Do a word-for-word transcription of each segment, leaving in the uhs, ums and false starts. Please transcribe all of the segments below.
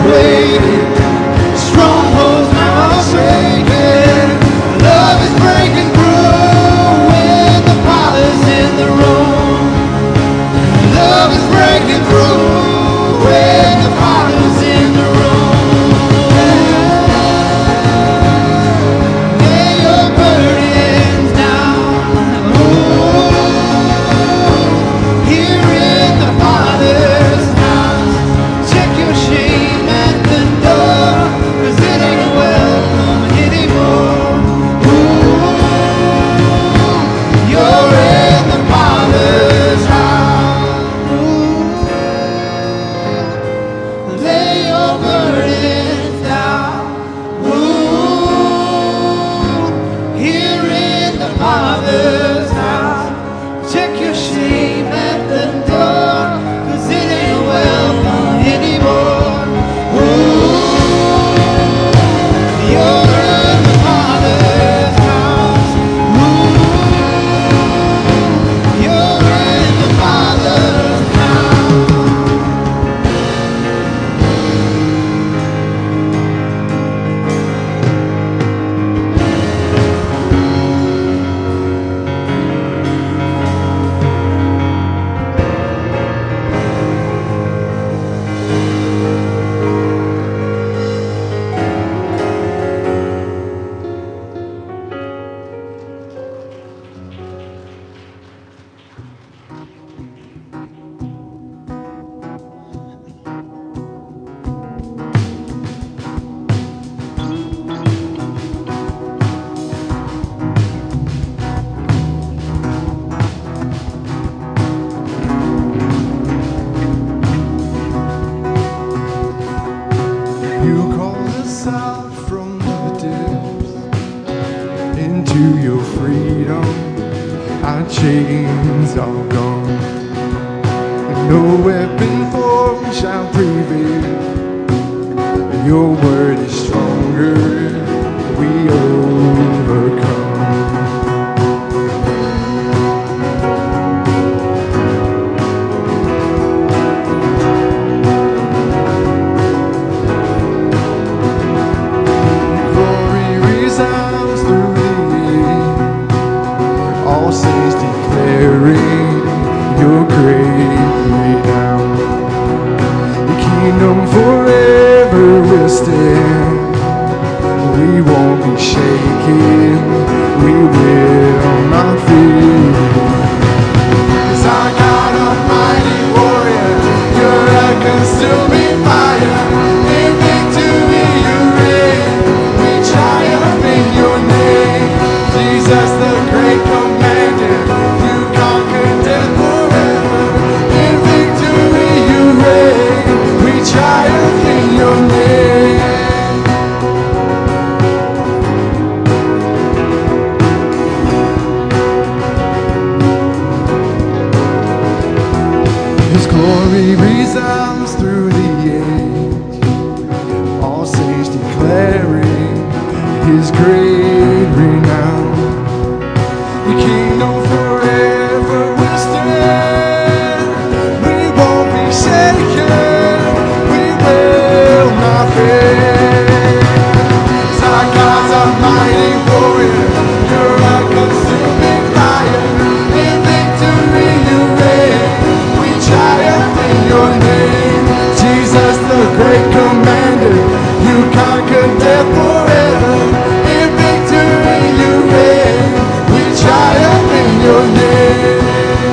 chains are gone. No weapon formed shall prevail. Your word is stronger. We overcome. Your great renown, the kingdom forever will stand. We won't be shaken, we will not fear. 'Cause our God, a mighty warrior, you're a consuming fire. In victory you reign, we triumph in your name. Jesus, the great commander, you conquered death forever. In victory you reign, we triumph in your name. His glory resounds through the age, all saints declaring his great renown. The kingdom forever will stand. We won't be shaken, we will not fear. 'Cause our God's a mighty warrior, you're a consuming fire. In victory you reign, we triumph in your name. Jesus, the great commander, you conquered death forever. In victory you reign, we triumph in your name.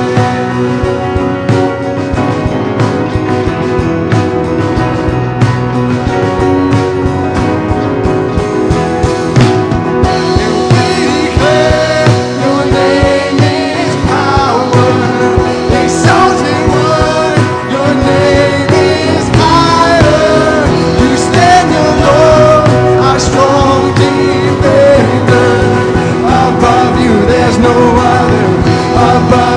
And we declare your name is power. Exalted one, your name is higher. You stand alone, our strong defender. Above you there's no other. Above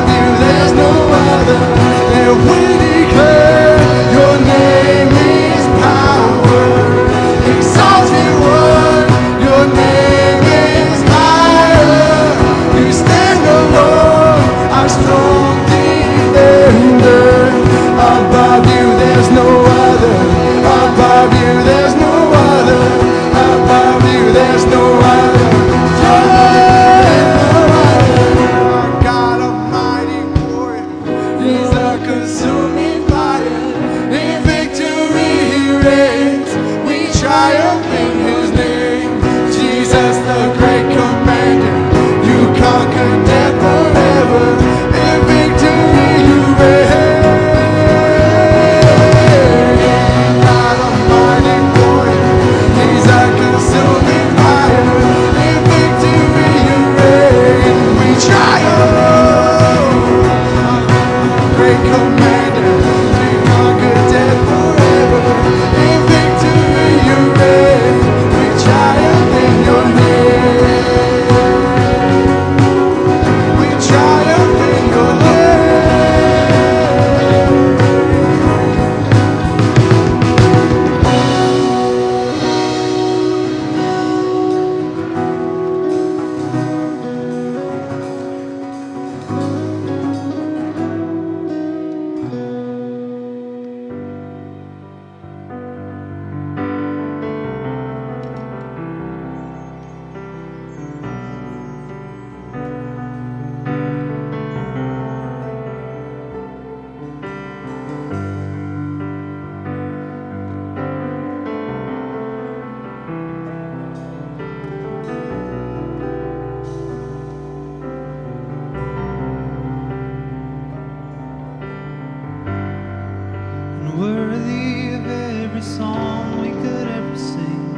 worthy of every song we could ever sing,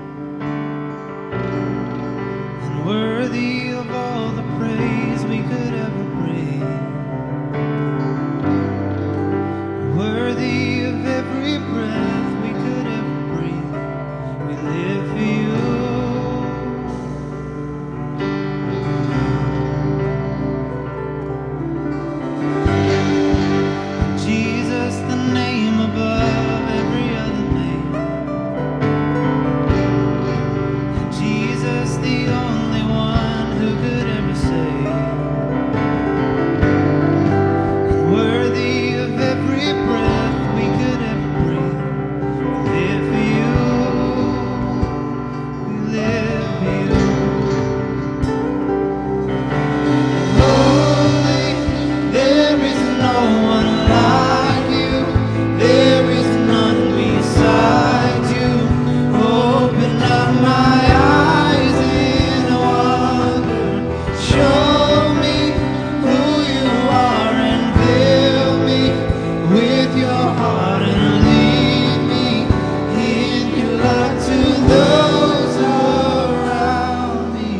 and worthy of all the praise we could ever bring, worthy of every breath we could ever breathe. We live for you. Jesus, the name above every other name. Jesus, the only one who could ever save. Worthy of every breath we could ever breathe. We live for you. We live for you. Holy, there is no one like you. There is none beside you. Open up my eyes in wonder. Show me who you are and fill me with your heart and lead me in your love to those around me.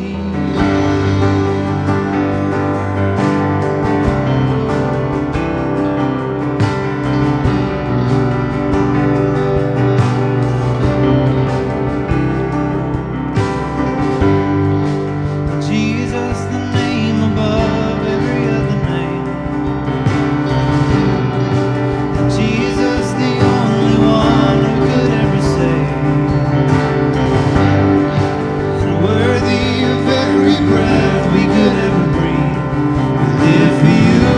Jesus, the name above every other name. Jesus, the only one who could ever save. And worthy of every breath we could ever breathe. We live for you.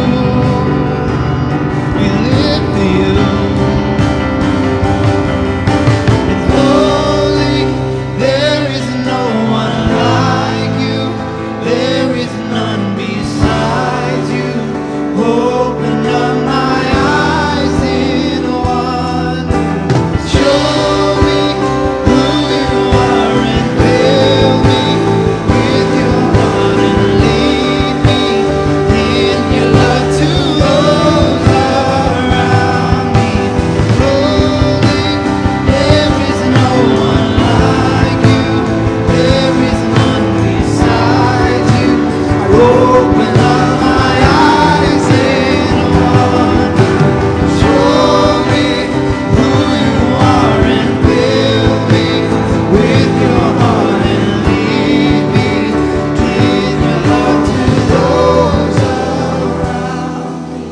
We live for you. And holy, there is no one like you. There is none beside you. Open up my eyes in wonder. Show me who you are and fill me with your heart and lead me in your love to those around me. Holy, there is no one like you. There is none beside you. Open up my eyes in wonder. Show me who you are and fill me with your heart and lead me in your love to those around me.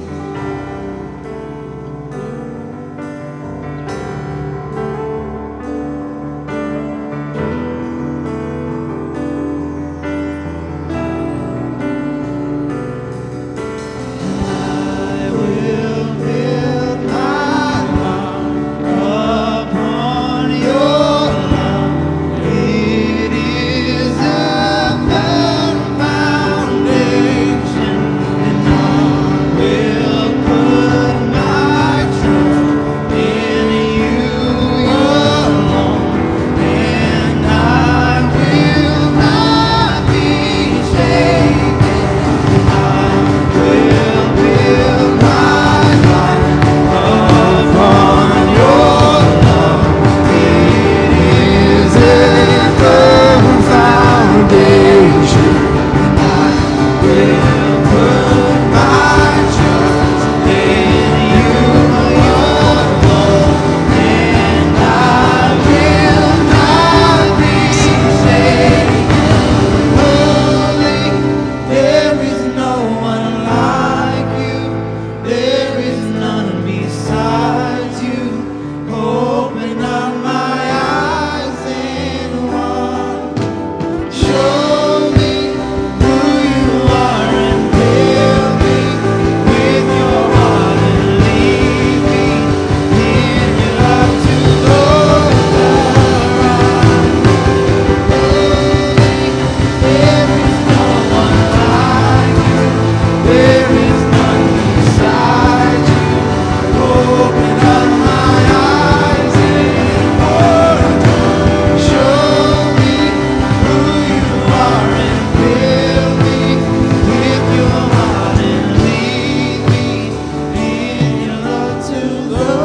I will build my heart upon your love. It is a firm foundation, and I will put my trust in you alone, and I will not be shaken. I will build my life upon your love. It is a firm foundation. I will put my trust in you alone, and I will not be shaken. Holy, there is no one like you. There is none beside you. Open up my eyes in wonder. Show me who you are and fill me with your heart and lead me in your love to those around me. Holy, there is no one like you. There is none beside you. Open up my eyes in wonder. Show me who you are and fill me with your heart and lead me in your love to those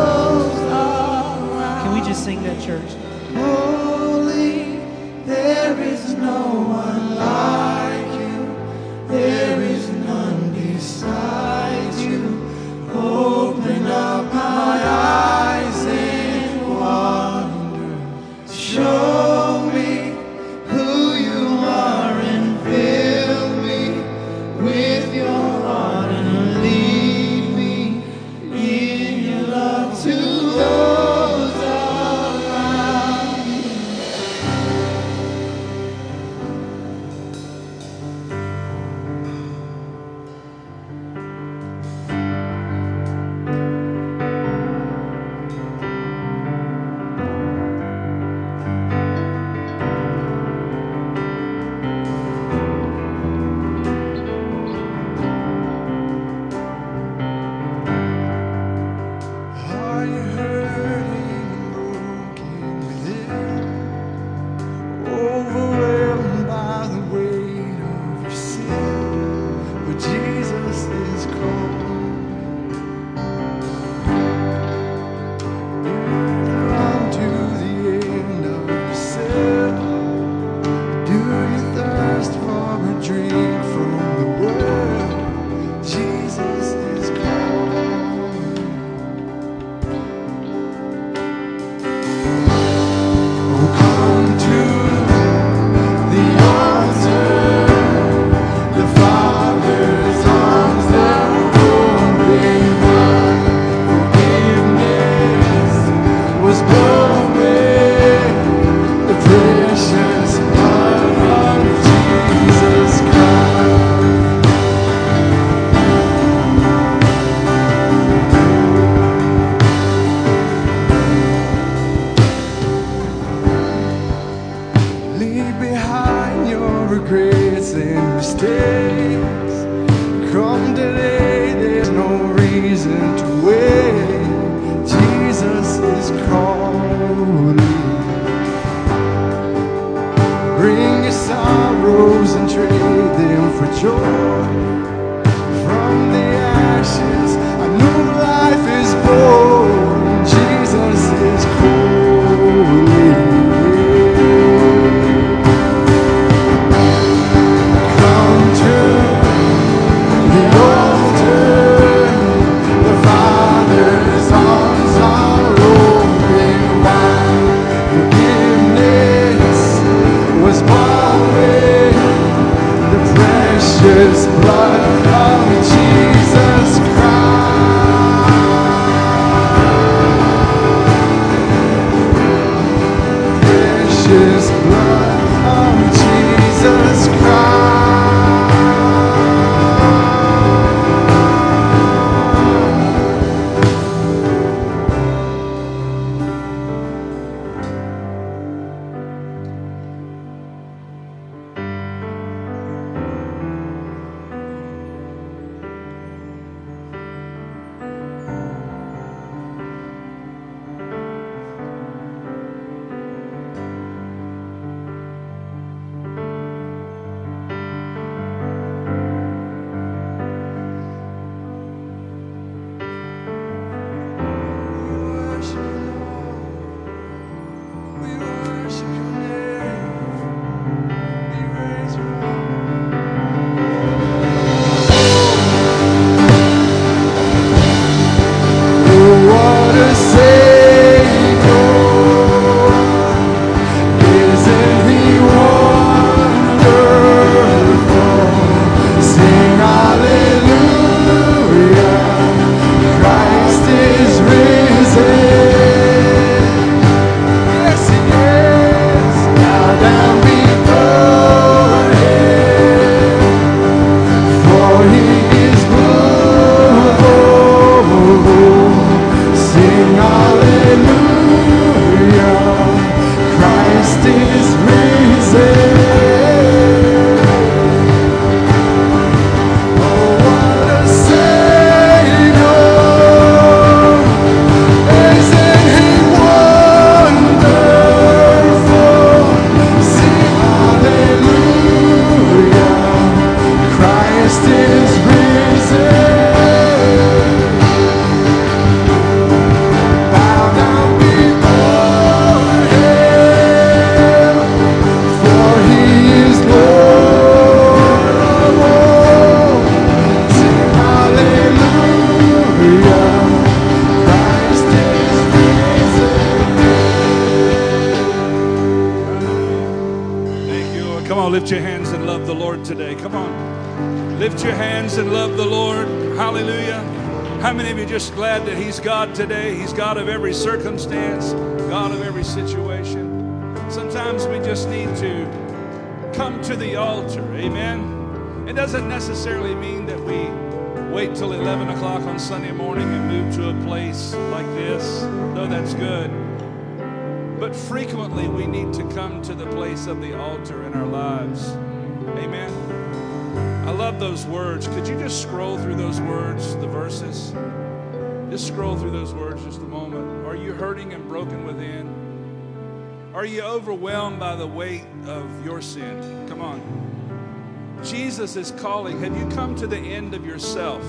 lift your hands and love the Lord today? Come on. Lift your hands and love the Lord. Hallelujah. How many of you are just glad that He's God today? He's God of every circumstance, God of every situation. Sometimes we just need to come to the altar. Amen. It doesn't necessarily mean that we wait till eleven o'clock on Sunday morning and move to a place like this, though that's good. But frequently we need to come to the place of the altar in our lives. Amen. I love those words. Could you just scroll through those words, the verses? Just scroll through those words just a moment. Are you hurting and broken within? Are you overwhelmed by the weight of your sin? Come on. Jesus is calling. Have you come to the end of yourself?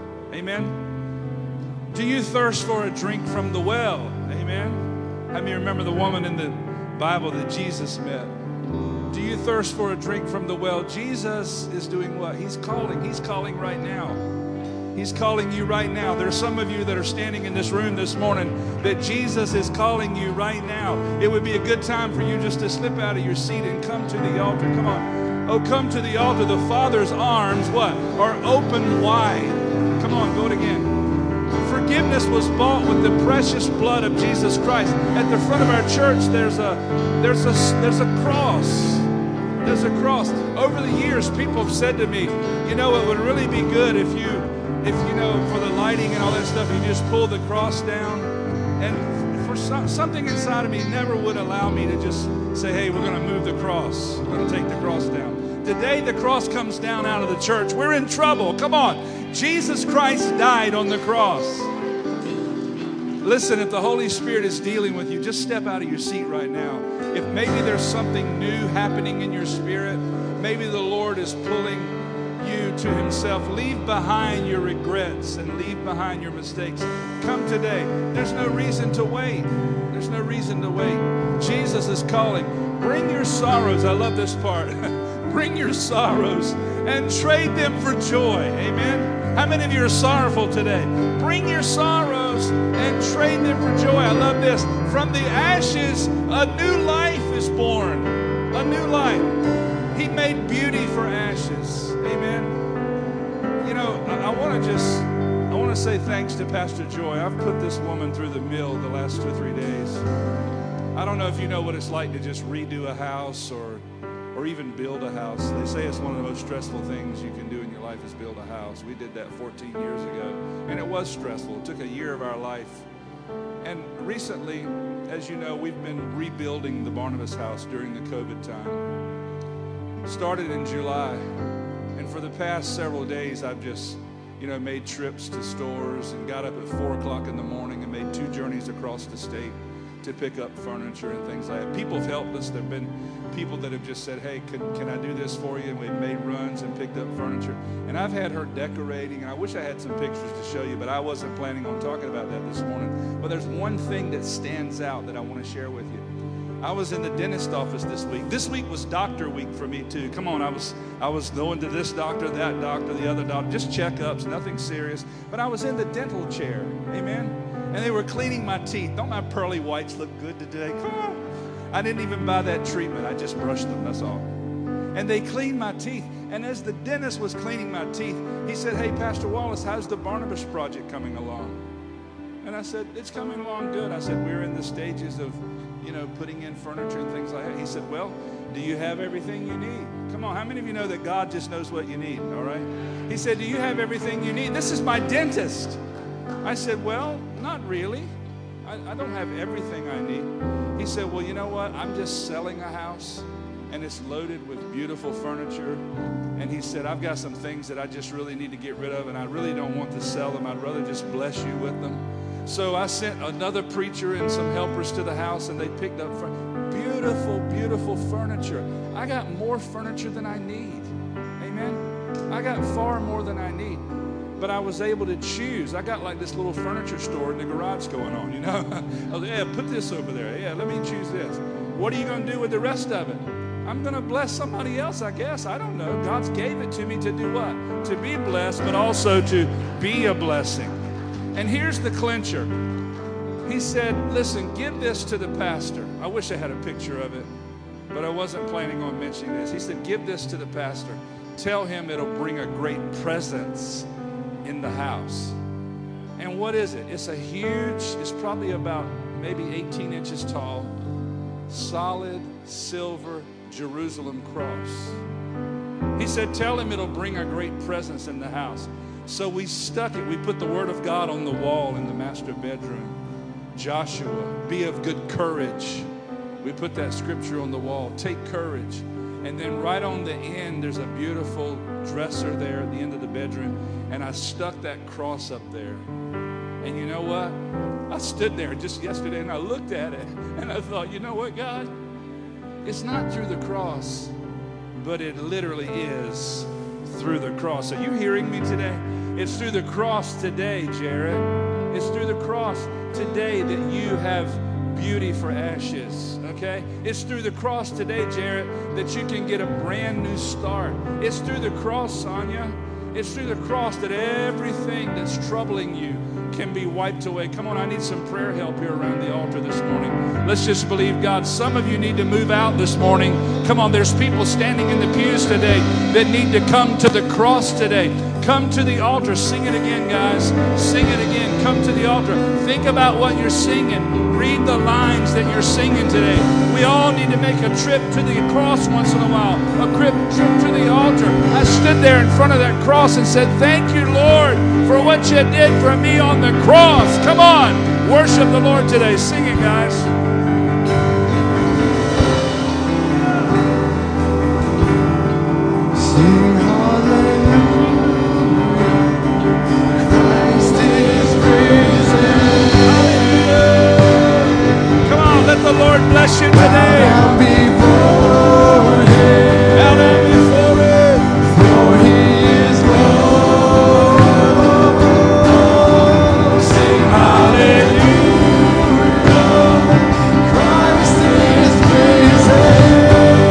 Amen. Do you thirst for a drink from the well? Amen. How many remember the woman in the Bible that Jesus met? Do you thirst for a drink from the well? Jesus is doing what? He's calling. He's calling right now. He's calling you right now. There are some of you that are standing in this room this morning that Jesus is calling you right now. It would be a good time for you just to slip out of your seat and come to the altar. Come on. Oh, come to the altar. The Father's arms, what? Are open wide. Come on, go it again. Forgiveness was bought with the precious blood of Jesus Christ. At the front of our church, there's a there's a there's a cross. There's a cross. Over the years, people have said to me, you know, it would really be good if you, if you know, for the lighting and all that stuff, you just pull the cross down. And for some, something inside of me never would allow me to just say, hey, we're going to move the cross. We're going to take the cross down. Today, the cross comes down out of the church. We're in trouble. Come on. Jesus Christ died on the cross. Listen, if the Holy Spirit is dealing with you, just step out of your seat right now. If maybe there's something new happening in your spirit, maybe the Lord is pulling you to Himself. Leave behind your regrets and leave behind your mistakes. Come today. There's no reason to wait. There's no reason to wait. Jesus is calling. Bring your sorrows. I love this part. Bring your sorrows and trade them for joy. Amen. How many of you are sorrowful today? Bring your sorrows and trade them for joy. I love this. From the ashes, a new life is born. A new life. He made beauty for ashes. Amen. You know, I, I want to just, I want to say thanks to Pastor Joy. I've put this woman through the mill the last two or three days. I don't know if you know what it's like to just redo a house or or even build a house. They say it's one of the most stressful things you can do in your life is build a house. We did that fourteen years ago, and it was stressful. It took a year of our life. And recently, as you know, we've been rebuilding the Barnabas house during the COVID time. Started in July, and for the past several days, I've just, you know, made trips to stores and got up at four o'clock in the morning and made two journeys across the state to pick up furniture and things like that. People have helped us. There have been people that have just said, hey, can, can I do this for you? And we've made runs and picked up furniture. And I've had her decorating, and I wish I had some pictures to show you, but I wasn't planning on talking about that this morning. But there's one thing that stands out that I want to share with you. I was in the dentist office this week. This week was doctor week for me too. Come on, I was I was going to this doctor, that doctor, the other doctor, just checkups, nothing serious. But I was in the dental chair, amen? And they were cleaning my teeth. Don't my pearly whites look good today? Come on. I didn't even buy that treatment. I just brushed them, that's all. And they cleaned my teeth. And as the dentist was cleaning my teeth, he said, hey, Pastor Wallace, how's the Barnabas project coming along? And I said, it's coming along good. I said, we're in the stages of, you know, putting in furniture and things like that. He said, well, do you have everything you need? Come on, how many of you know that God just knows what you need, all right? He said, do you have everything you need? This is my dentist. I said, well, not really. I, I don't have everything I need. He said, well, you know what? I'm just selling a house, and it's loaded with beautiful furniture. And he said, I've got some things that I just really need to get rid of, and I really don't want to sell them. I'd rather just bless you with them. So I sent another preacher and some helpers to the house, and they picked up fur- beautiful, beautiful furniture. I got more furniture than I need. Amen? I got far more than I need. But I was able to choose. I got like this little furniture store in the garage going on, you know. I was, yeah, put this over there. Yeah, let me choose this. What are you going to do with the rest of it? I'm going to bless somebody else, I guess. I don't know. God's gave it to me to do what? To be blessed, but also to be a blessing. And here's the clincher. He said, listen, give this to the pastor. I wish I had a picture of it. but I wasn't planning on mentioning this. He said, give this to the pastor. Tell him it'll bring a great presence in the house. And what is it? It's a huge, it's probably about maybe eighteen inches tall, solid silver Jerusalem cross. He said, tell him it'll bring a great presence in the house. So we stuck it. We put the word of God on the wall in the master bedroom. Joshua, be of good courage. We put that scripture on the wall. Take courage. And then right on the end, there's a beautiful dresser there at the end of the bedroom. And I stuck that cross up there. And you know what? I stood there just yesterday and I looked at it. And I thought, you know what, God? It's not through the cross, but it literally is through the cross. Are you hearing me today? It's through the cross today, Jared. It's through the cross today that you have beauty for ashes, okay? It's through the cross today, Jared, that you can get a brand new start. It's through the cross, Sonia. It's through the cross that everything that's troubling you can be wiped away. Come on, I need some prayer help here around the altar this morning. Let's just believe God. Some of you need to move out this morning. Come on, there's people standing in the pews today that need to come to the cross today. Come to the altar. Sing it again, guys. Sing it again. Come to the altar. Think about what you're singing. Read the lines that you're singing today. We all need to make a trip to the cross once in a while. A trip to the altar. I stood there in front of that cross and said, thank you, Lord, for what you did for me on the cross. Come on. Worship the Lord today. Sing it, guys. Sing hallelujah. Christ is risen. Hallelujah. Come on, let the Lord bless you Bow today. down before him. Bow down before him. For he is Lord. Sing hallelujah. Christ is risen.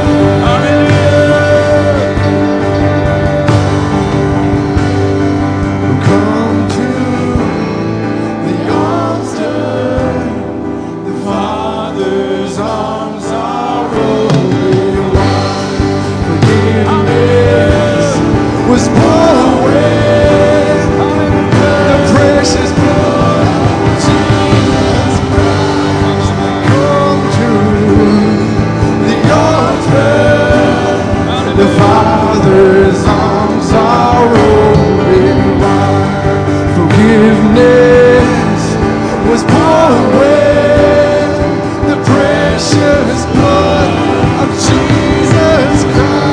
Come to the altar. The Father's arms are open wide. Forgiveness was poured away. The precious blood of Jesus Christ. Come to the altar. The Father's arms are open wide. Forgiveness was poured away. The precious blood of Jesus Christ.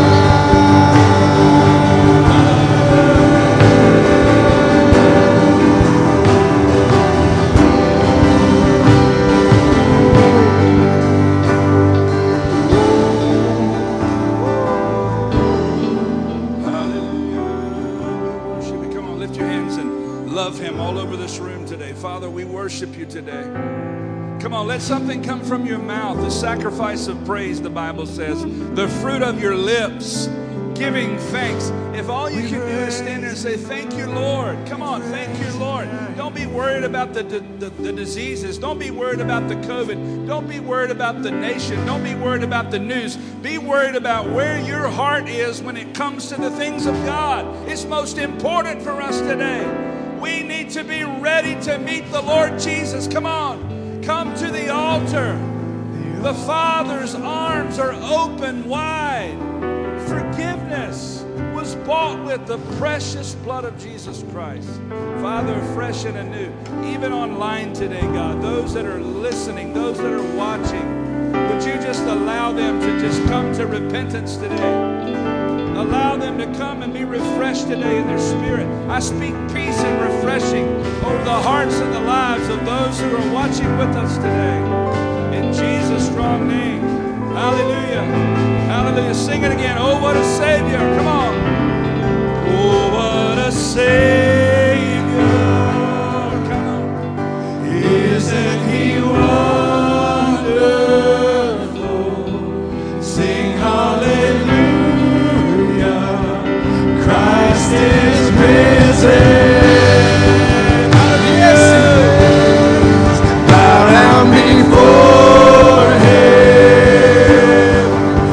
Worship you. Come on, lift your hands and love him all over this room today. Father, we worship you today. Come on, let something come from your mouth. The sacrifice of praise, the Bible says. The fruit of your lips, giving thanks. If all you can do is stand there and say, thank you, Lord. Come on, thank you, Lord. Don't be worried about the, the, the, the diseases. Don't be worried about the COVID. Don't be worried about the nation. Don't be worried about the news. Be worried about where your heart is when it comes to the things of God. It's most important for us today. We need to be ready to meet the Lord Jesus. Come on. Come to the altar. The Father's arms are open wide. Forgiveness was bought with the precious blood of Jesus Christ. Father, fresh and anew, even online today, God, those that are listening, those that are watching, would you just allow them to just come to repentance today? Allow them to come and be refreshed today in their spirit. I speak peace and refreshing over the hearts and the lives of those who are watching with us today. In Jesus' strong name. Hallelujah. Hallelujah. Sing it again. Oh, what a Savior. Come on. Oh, what a Savior. Come on. Isn't he wonderful? Sing hallelujah. Christ is risen. Yes, he is. Bow down before him.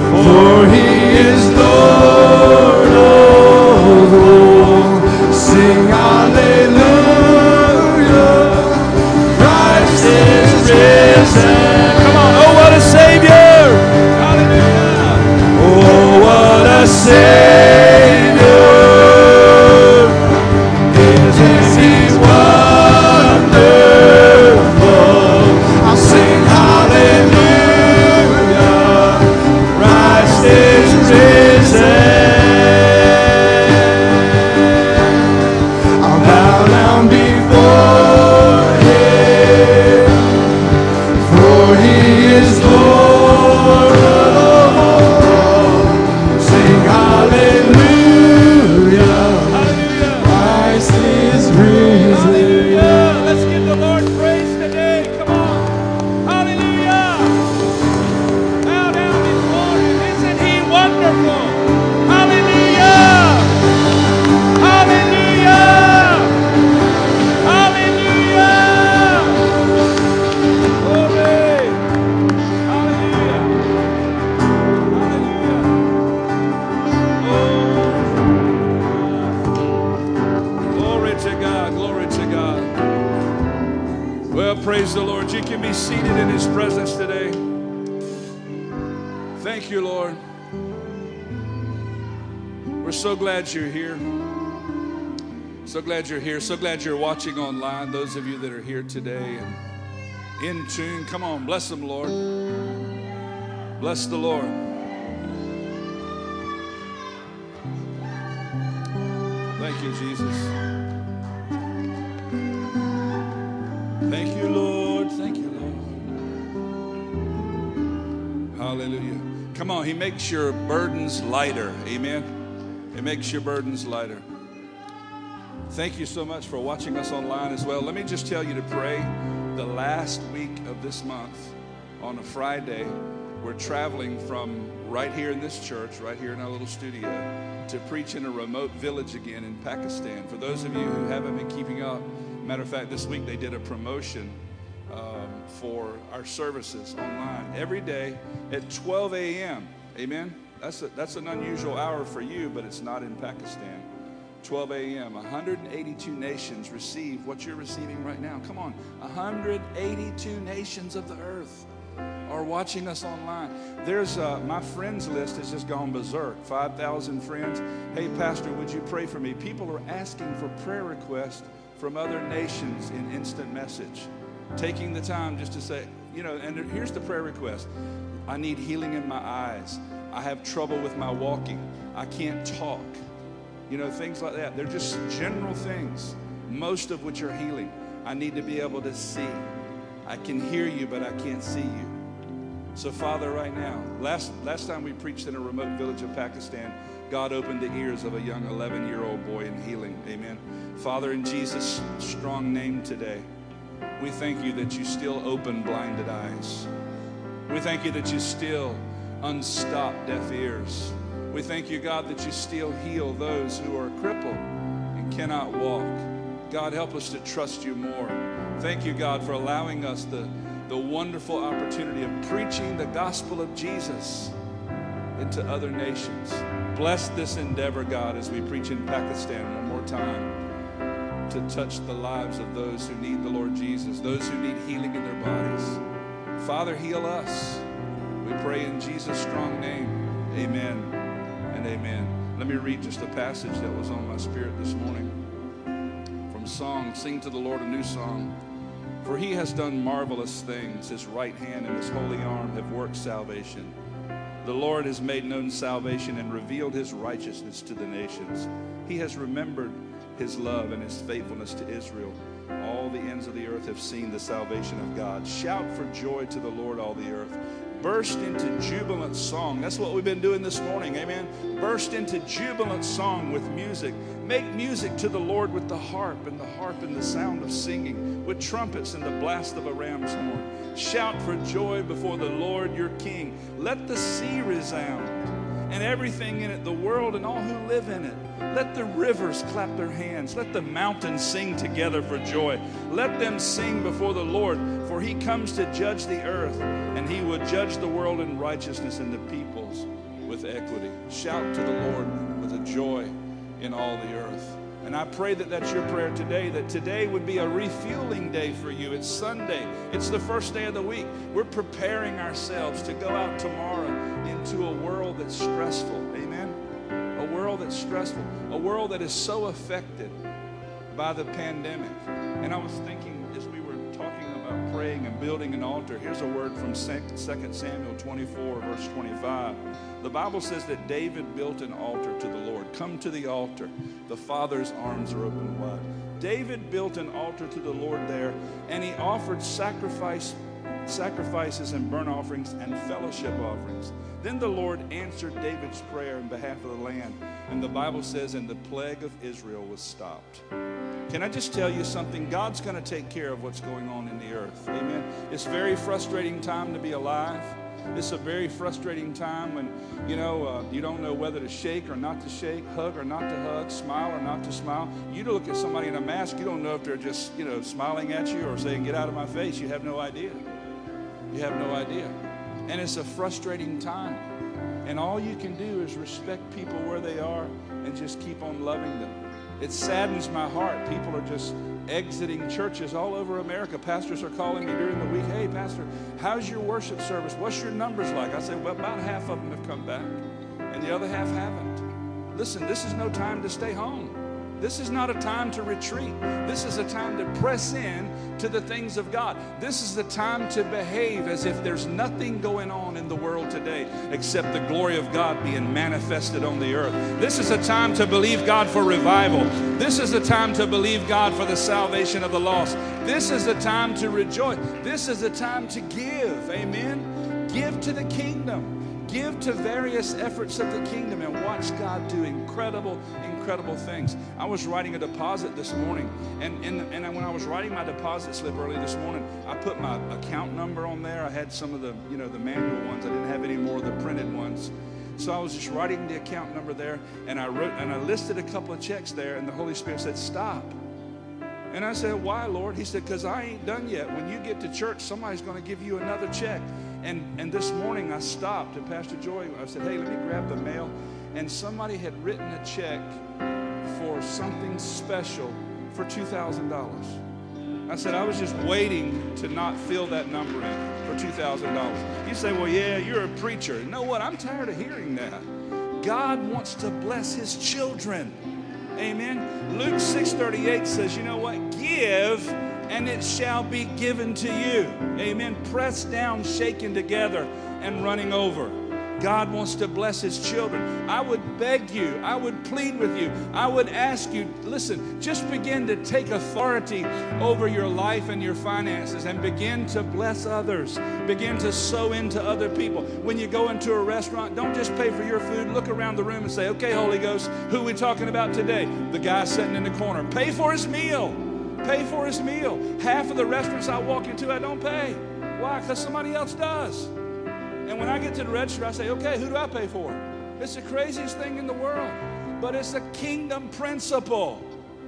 hallelujah. Christ is risen. Come on. Oh, what a Savior. Hallelujah. Oh, what a Savior. Isn't He wonderful? I'll sing hallelujah. Christ is risen. I'll bow down before Him, for He is Lord of all. Sing hallelujah. Hallelujah. Christ is risen. Hallelujah. Let's give the Lord praise today. Come on. Hallelujah. Bow down before Him. Isn't He wonderful? Hallelujah. Hallelujah. Hallelujah. Glory. Hallelujah. Hallelujah. Oh. Glory to God. Glory to God. Well, praise the Lord. You can be seated in His presence today. Thank you, Lord. We're so glad you're here. So glad you're here. So glad you're watching online. Those of you that are here today and in tune, come on, bless them, Lord. Bless the Lord. Thank you, Jesus. Thank you, Lord. Thank you, Lord. Hallelujah. Come on, He makes your burdens lighter. Amen. He makes your burdens lighter. Thank you so much for watching us online as well. Let me just tell you to pray. The last week of this month, on a Friday, we're traveling from right here in this church, right here in our little studio, to preach in a remote village again in Pakistan. For those of you who haven't been keeping up, matter of fact, this week they did a promotion um, for our services online every day at twelve a.m. Amen? That's, a, that's an unusual hour for you, but it's not in Pakistan. twelve a.m. one hundred eighty-two nations receive what you're receiving right now. Come on. one hundred eighty-two nations of the earth are watching us online. There's uh, my friends list has just gone berserk. five thousand friends. Hey, Pastor, would you pray for me? People are asking for prayer requests from other nations in instant message. Taking the time just to say, you know, and here's the prayer request. I need healing in my eyes. I have trouble with my walking. I can't talk. You know, things like that. They're just general things, most of which are healing. I need to be able to see. I can hear you, but I can't see you. So, Father, right now, last, last time we preached in a remote village of Pakistan, God opened the ears of a young eleven-year-old boy in healing. Amen. Father, in Jesus' strong name today, we thank you that you still open blinded eyes. We thank you that you still unstop deaf ears. We thank you, God, that you still heal those who are crippled and cannot walk. God, help us to trust you more. Thank you, God, for allowing us the, the wonderful opportunity of preaching the gospel of Jesus into other nations. Bless this endeavor, God, as we preach in Pakistan one more time, to touch the lives of those who need the Lord Jesus, those who need healing in their bodies. Father, heal us. We pray in Jesus' strong name. Amen and amen. Let me read just a passage that was on my spirit this morning from Song, Sing to the Lord a New Song. For he has done marvelous things. His right hand and his holy arm have worked salvation. The Lord has made known salvation and revealed his righteousness to the nations. He has remembered his love and his faithfulness to Israel. All the ends of the earth have seen the salvation of God. Shout for joy to the Lord, all the earth. Burst into jubilant song. That's what we've been doing this morning. Amen. Burst into jubilant song with music. Make music to the Lord with the harp and the harp and the sound of singing, with trumpets and the blast of a ram's horn. Shout for joy before the Lord your King. Let the sea resound and everything in it, the world and all who live in it. Let the rivers clap their hands. Let the mountains sing together for joy. Let them sing before the Lord, for he comes to judge the earth, and he will judge the world in righteousness and the peoples with equity. Shout to the Lord with a joy in all the earth. And I pray that that's your prayer today, that today would be a refueling day for you. It's Sunday. It's the first day of the week. We're preparing ourselves to go out tomorrow into a world that's stressful. Amen? A world that's stressful. A world that is so affected by the pandemic. And I was thinking as we were talking about praying and building an altar, here's a word from Second Samuel twenty-four, verse twenty-five. The Bible says that David built an altar to the Lord. Come to the altar. The Father's arms are open wide. David built an altar to the Lord there, and he offered sacrifice, sacrifices and burnt offerings and fellowship offerings. Then the Lord answered David's prayer in behalf of the land, and the Bible says, and the plague of Israel was stopped. Can I just tell you something? God's going to take care of what's going on in the earth. Amen. It's a very frustrating time to be alive. It's a very frustrating time when, you know, uh, you don't know whether to shake or not to shake, hug or not to hug, smile or not to smile. You look at somebody in a mask, you don't know if they're just, you know, smiling at you or saying, get out of my face. You have no idea. You have no idea. And it's a frustrating time. And all you can do is respect people where they are and just keep on loving them. It saddens my heart. People are just exiting churches all over America. Pastors are calling me during the week, hey, Pastor, how's your worship service? What's your numbers like? I say, well, about half of them have come back, and the other half haven't. Listen, this is no time to stay home. This is not a time to retreat. This is a time to press in to the things of God. This is the time to behave as if there's nothing going on in the world today except the glory of God being manifested on the earth. This is a time to believe God for revival. This is a time to believe God for the salvation of the lost. This is a time to rejoice. This is a time to give. Amen. Give to the kingdom. Give to various efforts of the kingdom and watch God do incredible, incredible things. I was writing a deposit this morning, and, and, and when I was writing my deposit slip early this morning, I put my account number on there. I had some of the, you know, the manual ones. I didn't have any more of the printed ones. So I was just writing the account number there, and I wrote and I listed a couple of checks there, and the Holy Spirit said, stop. And I said, why, Lord? He said, because I ain't done yet. When you get to church, somebody's going to give you another check. And, and this morning I stopped, and Pastor Joy, I said, hey, let me grab the mail. And somebody had written a check for something special for two thousand dollars. I said, I was just waiting to not fill that number in for two thousand dollars. You say, well, yeah, you're a preacher. You know what? I'm tired of hearing that. God wants to bless his children. Amen. Luke six thirty-eight says, you know what? Give, and it shall be given to you. Amen. Pressed down, shaken together, and running over. God wants to bless his children. I would beg you, I would plead with you, I would ask you, listen, just begin to take authority over your life and your finances and begin to bless others. Begin to sow into other people. When you go into a restaurant, don't just pay for your food. Look around the room and say, okay, Holy Ghost, who are we talking about today? The guy sitting in the corner. Pay for his meal. Pay for his meal. Half of the restaurants I walk into, I don't pay. Why? Because somebody else does. And when I get to the register, I say, okay, who do I pay for? It's the craziest thing in the world. But it's a kingdom principle.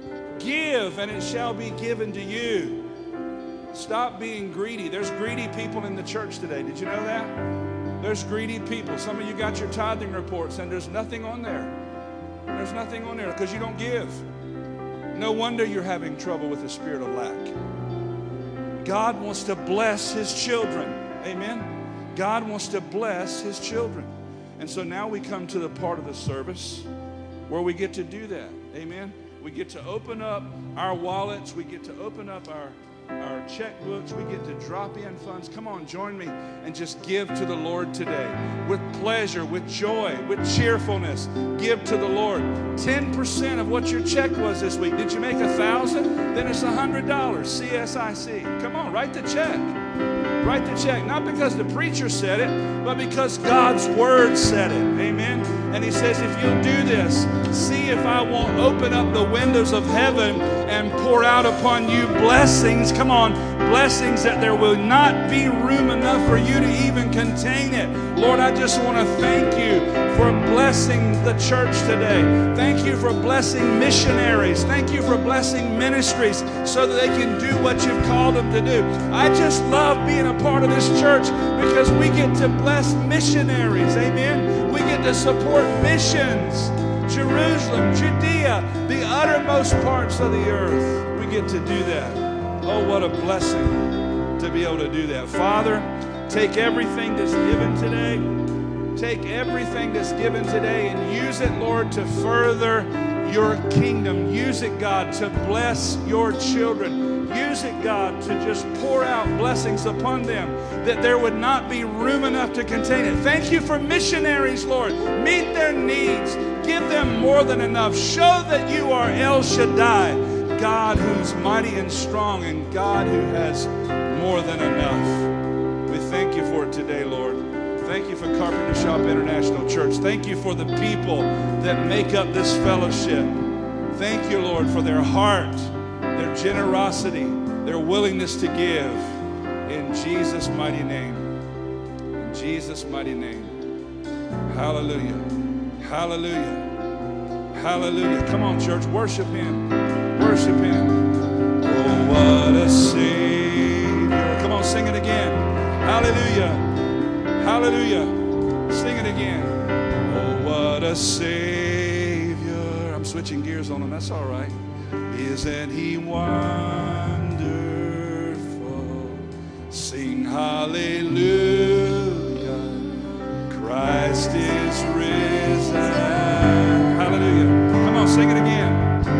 Give, and it shall be given to you. Stop being greedy. There's greedy people in the church today. Did you know that? There's greedy people. Some of you got your tithing reports, and there's nothing on there. There's nothing on there because you don't give. No wonder you're having trouble with the spirit of lack. God wants to bless his children. Amen? God wants to bless his children. And so now we come to the part of the service where we get to do that. Amen? We get to open up our wallets. We get to open up our, our checkbooks. We get to drop in funds. Come on, join me and just give to the Lord today. With pleasure, with joy, with cheerfulness. Give to the Lord. ten percent of what your check was this week. Did you make a thousand? Then it's one hundred dollars. C S I C. Come on, write the check. Write the check, not because the preacher said it, but because God's word said it. Amen. And he says, if you'll do this, see if I won't open up the windows of heaven and pour out upon you blessings. Come on, blessings that there will not be room enough for you to even contain it. Lord, I just want to thank you for blessing the church today. Thank you for blessing missionaries. Thank you for blessing ministries so that they can do what you've called them to do. I just love being a part of this church because we get to bless missionaries. Amen. We get to support missions. Jerusalem, Judea, the uttermost parts of the earth. We get to do that. Oh, what a blessing to be able to do that. Father, take everything that's given today, take everything that's given today and use it, Lord, to further your kingdom. Use it, God, to bless your children. Use it, God, to just pour out blessings upon them, that there would not be room enough to contain it. Thank you for missionaries, Lord. Meet their needs. Give them more than enough. Show that you are El Shaddai, God who's mighty and strong, and God who has more than enough. We thank you for it today, Lord. Thank you for Carpenter Shop International Church. Thank you for the people that make up this fellowship. Thank you, Lord, for their heart, their generosity, their willingness to give. In Jesus' mighty name. In Jesus' mighty name. Hallelujah. Hallelujah. Hallelujah. Come on, church. Worship Him. Worship Him. Oh, what a Savior. Come on, sing it again. Hallelujah. Hallelujah. Sing it again. Oh, what a Savior. I'm switching gears on him. That's all right. Isn't He wonderful? Sing hallelujah. Christ is risen. Hallelujah. Come on, sing it again.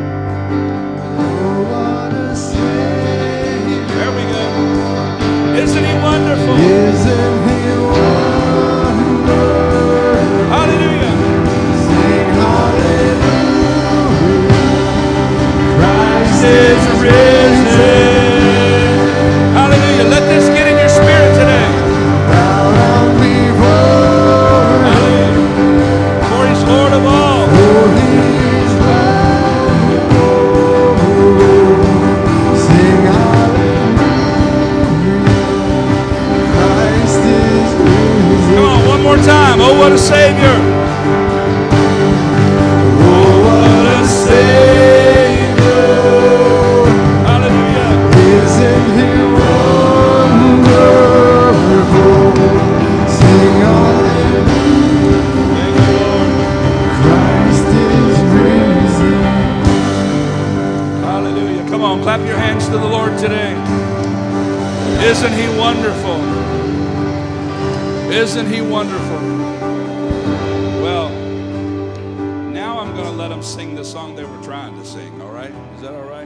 Oh, what a Savior. There we go. Isn't He wonderful? Isn't He wonderful? Hallelujah. Sing hallelujah. Christ Is risen. Hallelujah. Let this get in your spirit today. bow down before Him. Hallelujah. For He's Lord of all. Oh, He's wonderful. Sing hallelujah. Christ is risen. Come on, one more time. Oh, what a Savior. Oh, what a Savior. Hallelujah. Isn't He wonderful? Sing hallelujah. Thank you, Lord. Christ is risen. Hallelujah. Come on, clap your hands to the Lord today. Isn't He wonderful? Isn't He wonderful? Well, now I'm going to let them sing the song they were trying to sing, all right? Is that all right?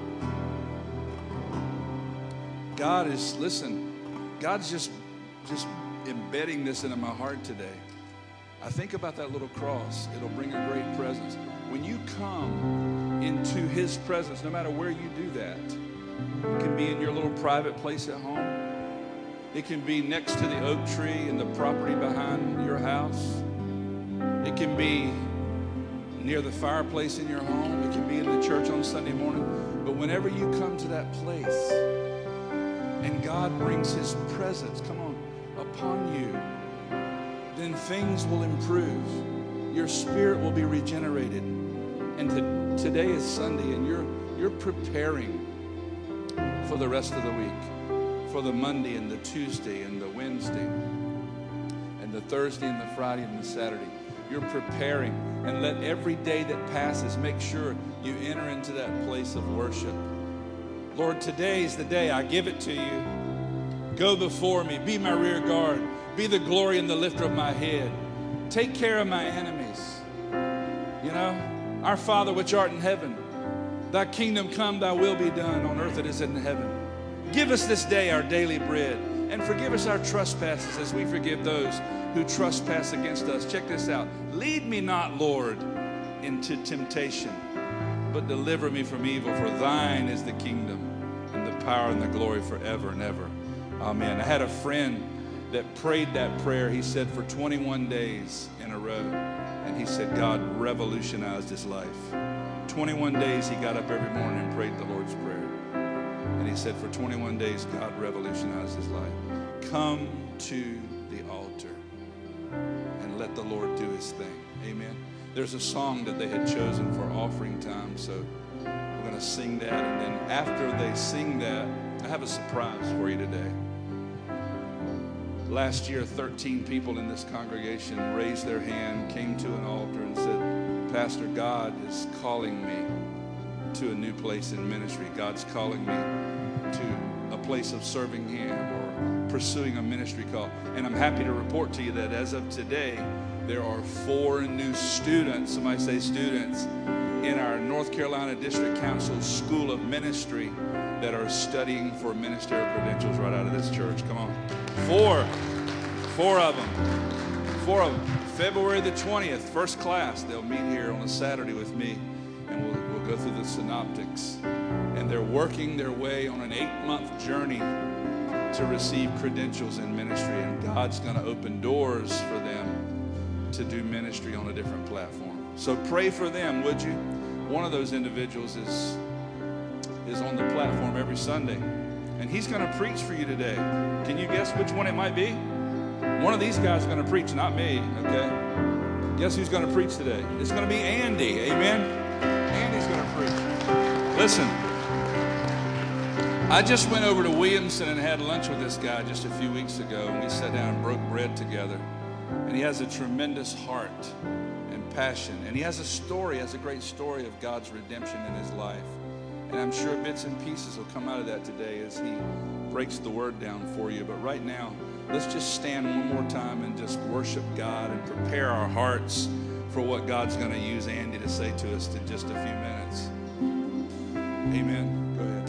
God is, listen, God's just, just embedding this into my heart today. I think about that little cross. It'll bring a great presence. When you come into His presence, no matter where you do that, it can be in your little private place at home. It can be next to the oak tree in the property behind your house. It can be near the fireplace in your home. It can be in the church on Sunday morning. But whenever you come to that place and God brings His presence, come on, upon you, then things will improve. Your spirit will be regenerated. And to, today is Sunday, and you're you're preparing for the rest of the week, for the Monday and the Tuesday and the Wednesday and the Thursday and the Friday and the Saturday. You're preparing, and let every day that passes, make sure you enter into that place of worship. Lord, today is the day. I give it to you. Go before me. Be my rear guard. Be the glory and the lifter of my head. Take care of my enemies. You know, our Father which art in heaven, thy kingdom come, thy will be done on earth as it is in heaven. Give us this day our daily bread, and forgive us our trespasses as we forgive those who trespass against us. Check this out. Lead me not, Lord, into temptation, but deliver me from evil. For thine is the kingdom and the power and the glory forever and ever. Amen. I had a friend that prayed that prayer. He said for twenty-one days in a row. And he said God revolutionized his life. twenty-one days he got up every morning and prayed the Lord's Prayer. And he said for twenty-one days God revolutionized his life. Come to the altar and let the Lord do His thing. Amen. There's a song that they had chosen for offering time, so we're going to sing that. And then after they sing that, I have a surprise for you today. Last year, thirteen people in this congregation raised their hand, came to an altar and said, Pastor, God is calling me to a new place in ministry. God's calling me to a place of serving Him or pursuing a ministry call. And I'm happy to report to you that as of today, there are four new students, somebody say students, in our North Carolina District Council School of Ministry that are studying for ministerial credentials right out of this church. Come on. Four. Four of them. Four of them. February the twentieth, first class. They'll meet here on a Saturday with me, and we'll, we'll go through the synoptics. And they're working their way on an eight-month journey to receive credentials in ministry. And God's going to open doors for them to do ministry on a different platform. So pray for them, would you? One of those individuals is, is on the platform every Sunday. And he's going to preach for you today. Can you guess which one it might be? One of these guys is going to preach, not me, okay? Guess who's going to preach today? It's going to be Andy, amen? Andy's going to preach. Listen, I just went over to Williamson and had lunch with this guy just a few weeks ago, and we sat down and broke bread together. And he has a tremendous heart and passion, and he has a story, has a great story of God's redemption in his life. And I'm sure bits and pieces will come out of that today as he breaks the word down for you. But right now, let's just stand one more time and just worship God and prepare our hearts for what God's going to use Andy to say to us in just a few minutes. Amen. Go ahead.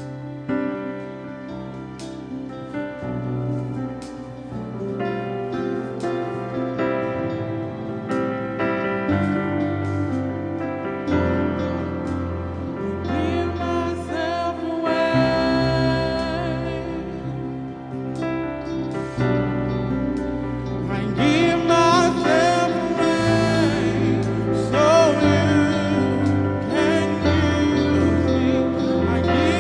I give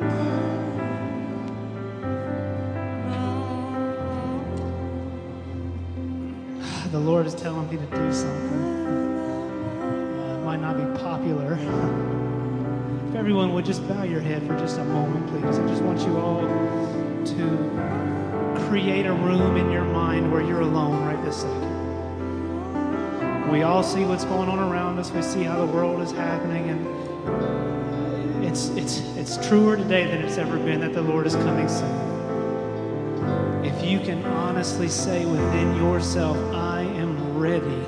The Lord is telling me to do something. Uh, it might not be popular. If everyone would just bow your head for just a moment, please. I just want you all to create a room in your mind where you're alone right this second. We all see what's going on around us. We see how the world is happening, and it's it's it's truer today than it's ever been that the Lord is coming soon. If you can honestly say within yourself, I am ready,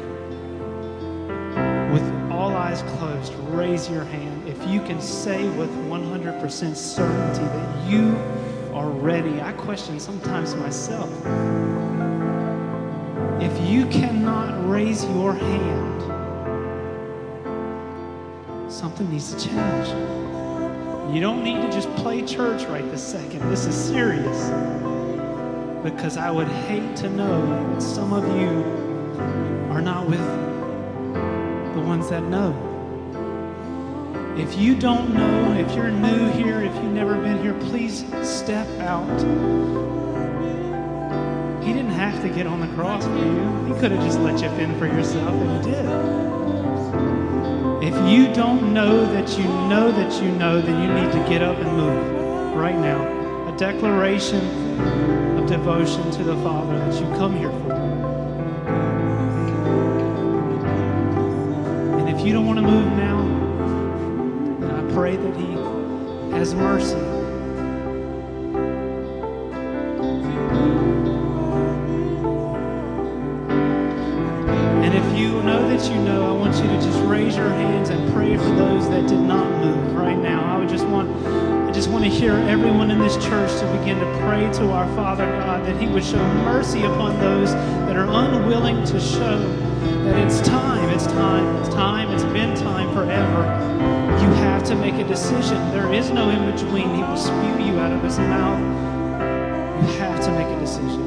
with all eyes closed, raise your hand. If you can say with one hundred percent certainty that you are ready, I question sometimes myself. If you cannot raise your hand, something needs to change. You don't need to just play church right this second. This is serious. Because I would hate to know that some of you are not with the ones that know. If you don't know, if you're new here, if you've never been here, please step out. He didn't have to get on the cross for you. He could have just let you in for yourself, and he did. If you don't know that you know that you know, then you need to get up and move right now. A declaration of devotion to the Father that you come here for. And if you don't want to move now, then I pray that He has mercy. And if you know that you know, I want you to just raise your hands and pray for those that did not move right now. I would just want I just want to hear everyone in this church to begin to pray to our Father God that He would show mercy upon those that are unwilling to show that it's time, it's time, it's time, it's been time forever. You have to make a decision. There is no in between. He will spew you out of His mouth. You have to make a decision.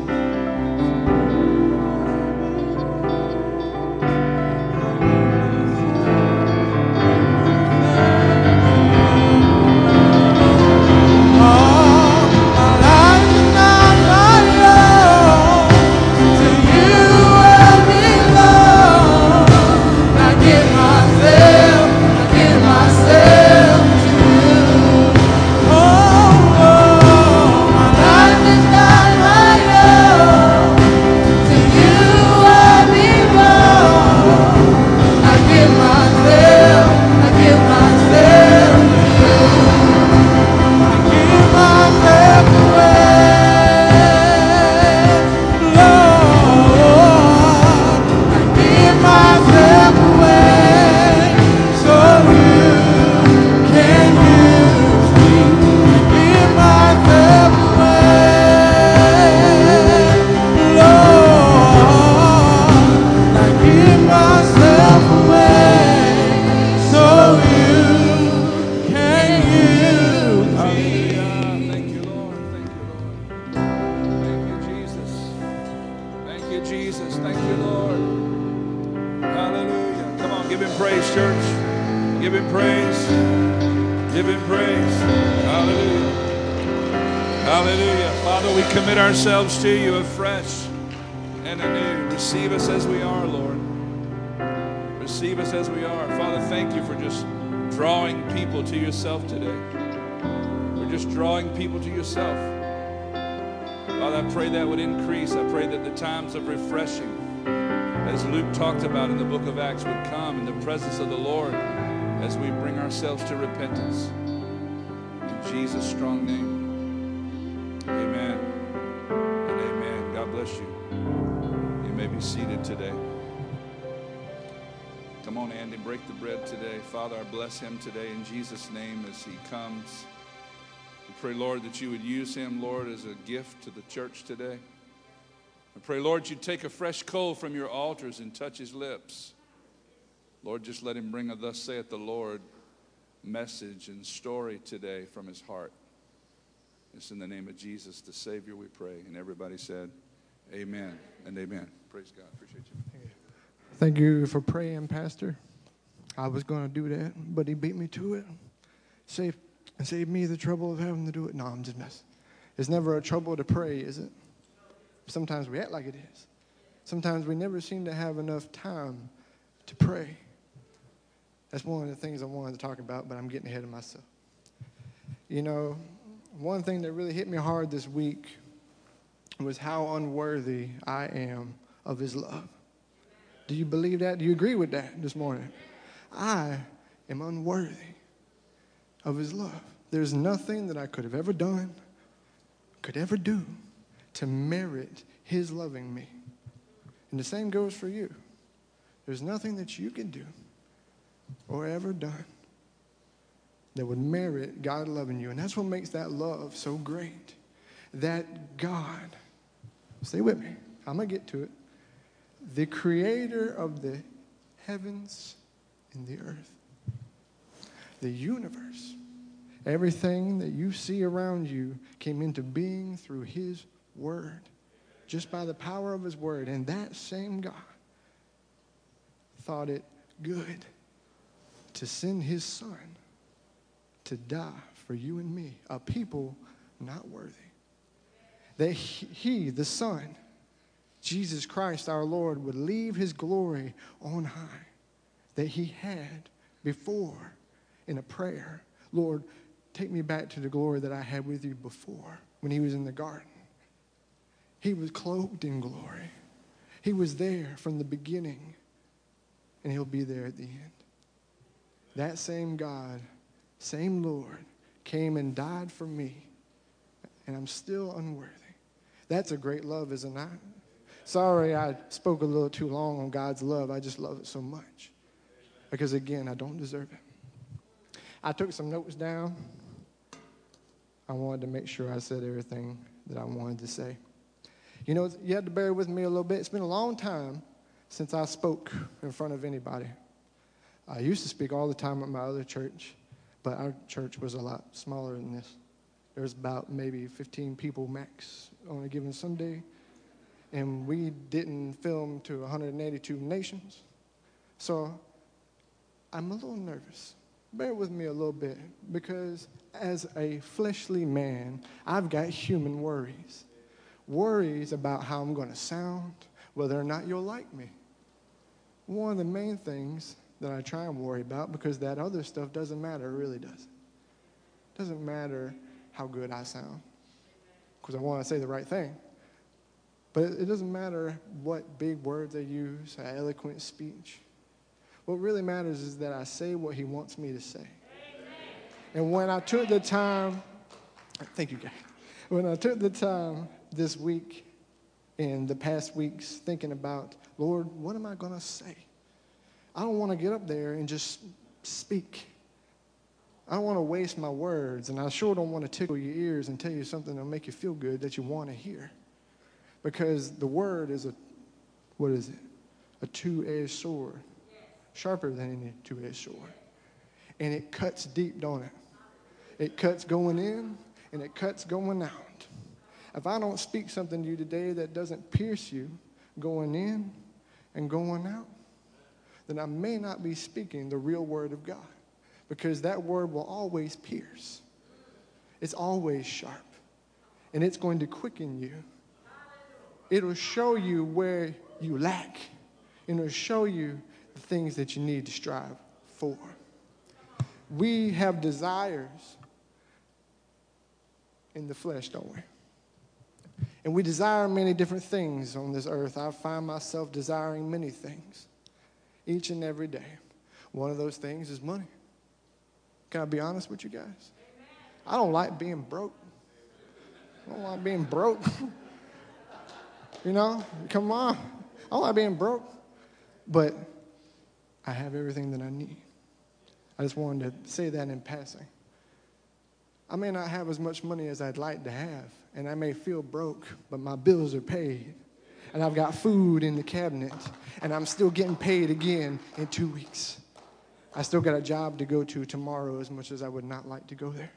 Ourselves to you afresh and anew. Receive us as we are, Lord. Receive us as we are. Father, thank you for just drawing people to yourself today. For just drawing people to yourself. Father, I pray that would increase. I pray that the times of refreshing, as Luke talked about in the book of Acts, would come in the presence of the Lord as we bring ourselves to repentance. In Jesus' strong name. Amen. God bless you. You may be seated today. Come on, Andy, break the bread today. Father, I bless him today in Jesus' name as he comes. We pray, Lord, that you would use him, Lord, as a gift to the church today. I pray, Lord, you'd take a fresh coal from your altars and touch his lips. Lord, just let him bring a thus saith the Lord message and story today from his heart. It's in the name of Jesus, the Savior, we pray. And everybody said, amen and amen. Praise God. Appreciate you. Thank you for praying, Pastor. I was going to do that, but he beat me to it. Say and save me the trouble of having to do it. No, I'm just messing. It's never a trouble to pray, is it? Sometimes we act like it is. Sometimes we never seem to have enough time to pray. That's one of the things I wanted to talk about, but I'm getting ahead of myself. You know, one thing that really hit me hard this week was how unworthy I am of his love. Do you believe that? Do you agree with that this morning? I am unworthy of his love. There's nothing that I could have ever done, could ever do to merit his loving me. And the same goes for you. There's nothing that you can do or ever done that would merit God loving you. And that's what makes that love so great. That God, stay with me, I'm going to get to it, the creator of the heavens and the earth, the universe, everything that you see around you came into being through his word, just by the power of his word. And that same God thought it good to send his son to die for you and me, a people not worthy. That he, he, the Son, Jesus Christ our Lord, would leave his glory on high that he had before in a prayer. Lord, take me back to the glory that I had with you before when he was in the garden. He was clothed in glory. He was there from the beginning, and he'll be there at the end. That same God, same Lord, came and died for me, and I'm still unworthy. That's a great love, isn't it? Sorry I spoke a little too long on God's love. I just love it so much. Because, again, I don't deserve it. I took some notes down. I wanted to make sure I said everything that I wanted to say. You know, you had to bear with me a little bit. It's been a long time since I spoke in front of anybody. I used to speak all the time at my other church, but our church was a lot smaller than this. There was about maybe fifteen people max on a given Sunday, and we didn't film to one hundred eighty-two nations. So I'm a little nervous. Bear with me a little bit, because as a fleshly man, I've got human worries. Worries about how I'm going to sound, whether or not you'll like me. One of the main things that I try and worry about, because that other stuff doesn't matter, it really doesn't. It doesn't matter how good I sound, because I want to say the right thing. But it doesn't matter what big words I use, an eloquent speech. What really matters is that I say what he wants me to say. Amen. And when I took the time, thank you, guys. When I took the time this week and the past weeks thinking about, Lord, what am I going to say? I don't want to get up there and just speak. I don't want to waste my words, and I sure don't want to tickle your ears and tell you something that'll make you feel good that you want to hear. Because the word is a, what is it? A two-edged sword. Sharper than any two-edged sword. And it cuts deep, don't it? It cuts going in, and it cuts going out. If I don't speak something to you today that doesn't pierce you going in and going out, then I may not be speaking the real word of God, because that word will always pierce. It's always sharp, and it's going to quicken you. It'll show you where you lack, and it'll show you the things that you need to strive for. We have desires in the flesh, don't we? And we desire many different things on this earth. I find myself desiring many things each and every day. One of those things is money. Can I be honest with you guys? Amen. I don't like being broke. I don't like being broke. You know, come on. I don't like being broke. But I have everything that I need. I just wanted to say that in passing. I may not have as much money as I'd like to have, and I may feel broke, but my bills are paid, and I've got food in the cabinet, and I'm still getting paid again in two weeks. I still got a job to go to tomorrow, as much as I would not like to go there.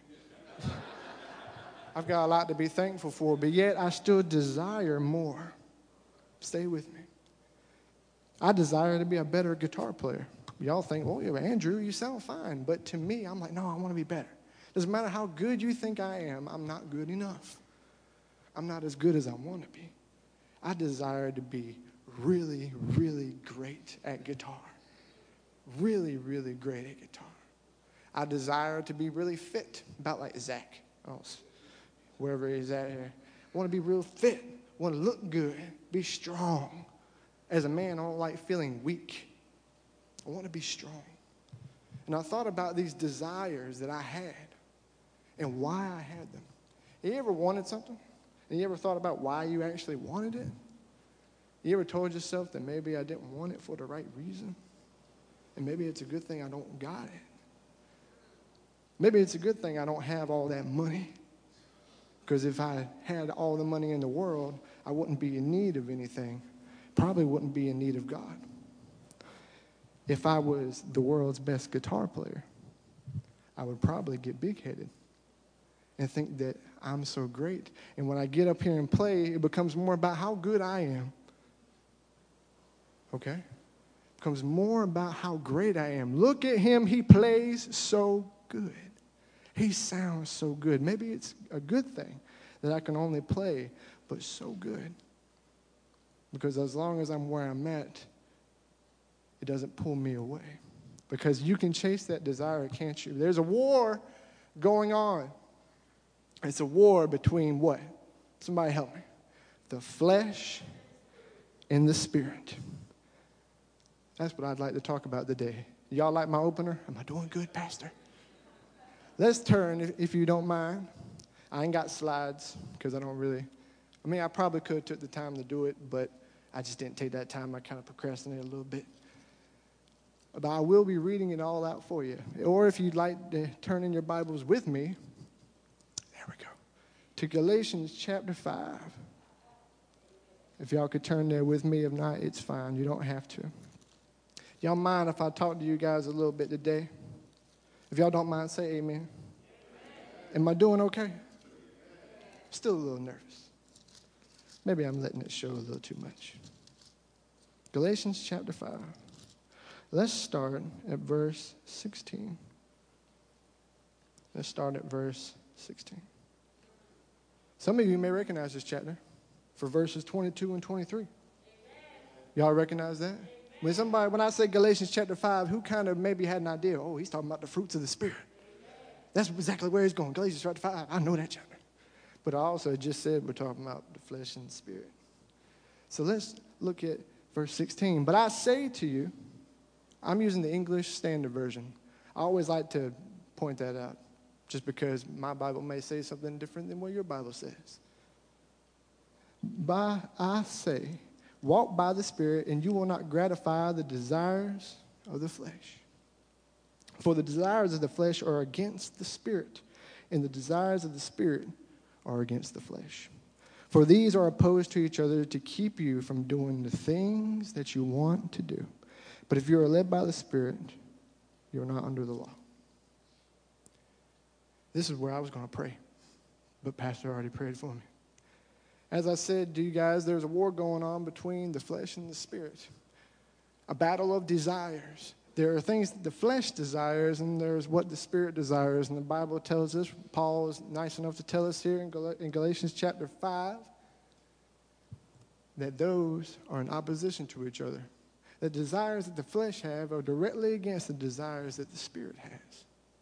I've got a lot to be thankful for, but yet I still desire more. Stay with me. I desire to be a better guitar player. Y'all think, well, yeah, Andrew, you sound fine. But to me, I'm like, no, I want to be better. Doesn't matter how good you think I am, I'm not good enough. I'm not as good as I want to be. I desire to be really, really great at guitar. Really, really great at guitar. I desire to be really fit, about like Zach, oh, wherever he's at here. I want to be real fit, I want to look good, be strong. As a man, I don't like feeling weak. I want to be strong. And I thought about these desires that I had and why I had them. You ever wanted something? And you ever thought about why you actually wanted it? You ever told yourself that maybe I didn't want it for the right reason? And maybe it's a good thing I don't got it. Maybe it's a good thing I don't have all that money. Because if I had all the money in the world, I wouldn't be in need of anything. Probably wouldn't be in need of God. If I was the world's best guitar player, I would probably get big-headed and think that I'm so great. And when I get up here and play, it becomes more about how good I am. Okay? It becomes more about how great I am. Look at him. He plays so good. He sounds so good. Maybe it's a good thing that I can only play, but so good. Because as long as I'm where I'm at, it doesn't pull me away. Because you can chase that desire, can't you? There's a war going on. It's a war between what? Somebody help me. The flesh and the spirit. That's what I'd like to talk about today. Y'all like my opener? Am I doing good, Pastor? Let's turn, if, if you don't mind. I ain't got slides because I don't really, I mean, I probably could have took the time to do it, but I just didn't take that time. I kind of procrastinated a little bit. But I will be reading it all out for you. Or if you'd like to turn in your Bibles with me, there we go, to Galatians chapter five. If y'all could turn there with me. If not, it's fine. You don't have to. Y'all mind if I talk to you guys a little bit today? If y'all don't mind, say amen. Amen. Am I doing okay? Still a little nervous. Maybe I'm letting it show a little too much. Galatians chapter five. Let's start at verse sixteen. Let's start at verse sixteen. Some of you may recognize this chapter for verses twenty-two and twenty-three. Y'all recognize that? When somebody, when I say Galatians chapter five, who kind of maybe had an idea? Oh, he's talking about the fruits of the Spirit. That's exactly where he's going. Galatians chapter five. I know that chapter. But I also just said we're talking about the flesh and the spirit. So let's look at verse sixteen. But I say to you, I'm using the English Standard Version. I always like to point that out, just because my Bible may say something different than what your Bible says. By I say, walk by the Spirit, and you will not gratify the desires of the flesh. For the desires of the flesh are against the Spirit, and the desires of the Spirit are against the flesh. For these are opposed to each other to keep you from doing the things that you want to do. But if you are led by the Spirit, you are not under the law. This is where I was going to pray, but Pastor already prayed for me. As I said to you guys, there's a war going on between the flesh and the spirit. A battle of desires. There are things that the flesh desires, and there's what the Spirit desires. And the Bible tells us, Paul is nice enough to tell us here in, Gal- in Galatians chapter five, that those are in opposition to each other. The desires that the flesh have are directly against the desires that the Spirit has.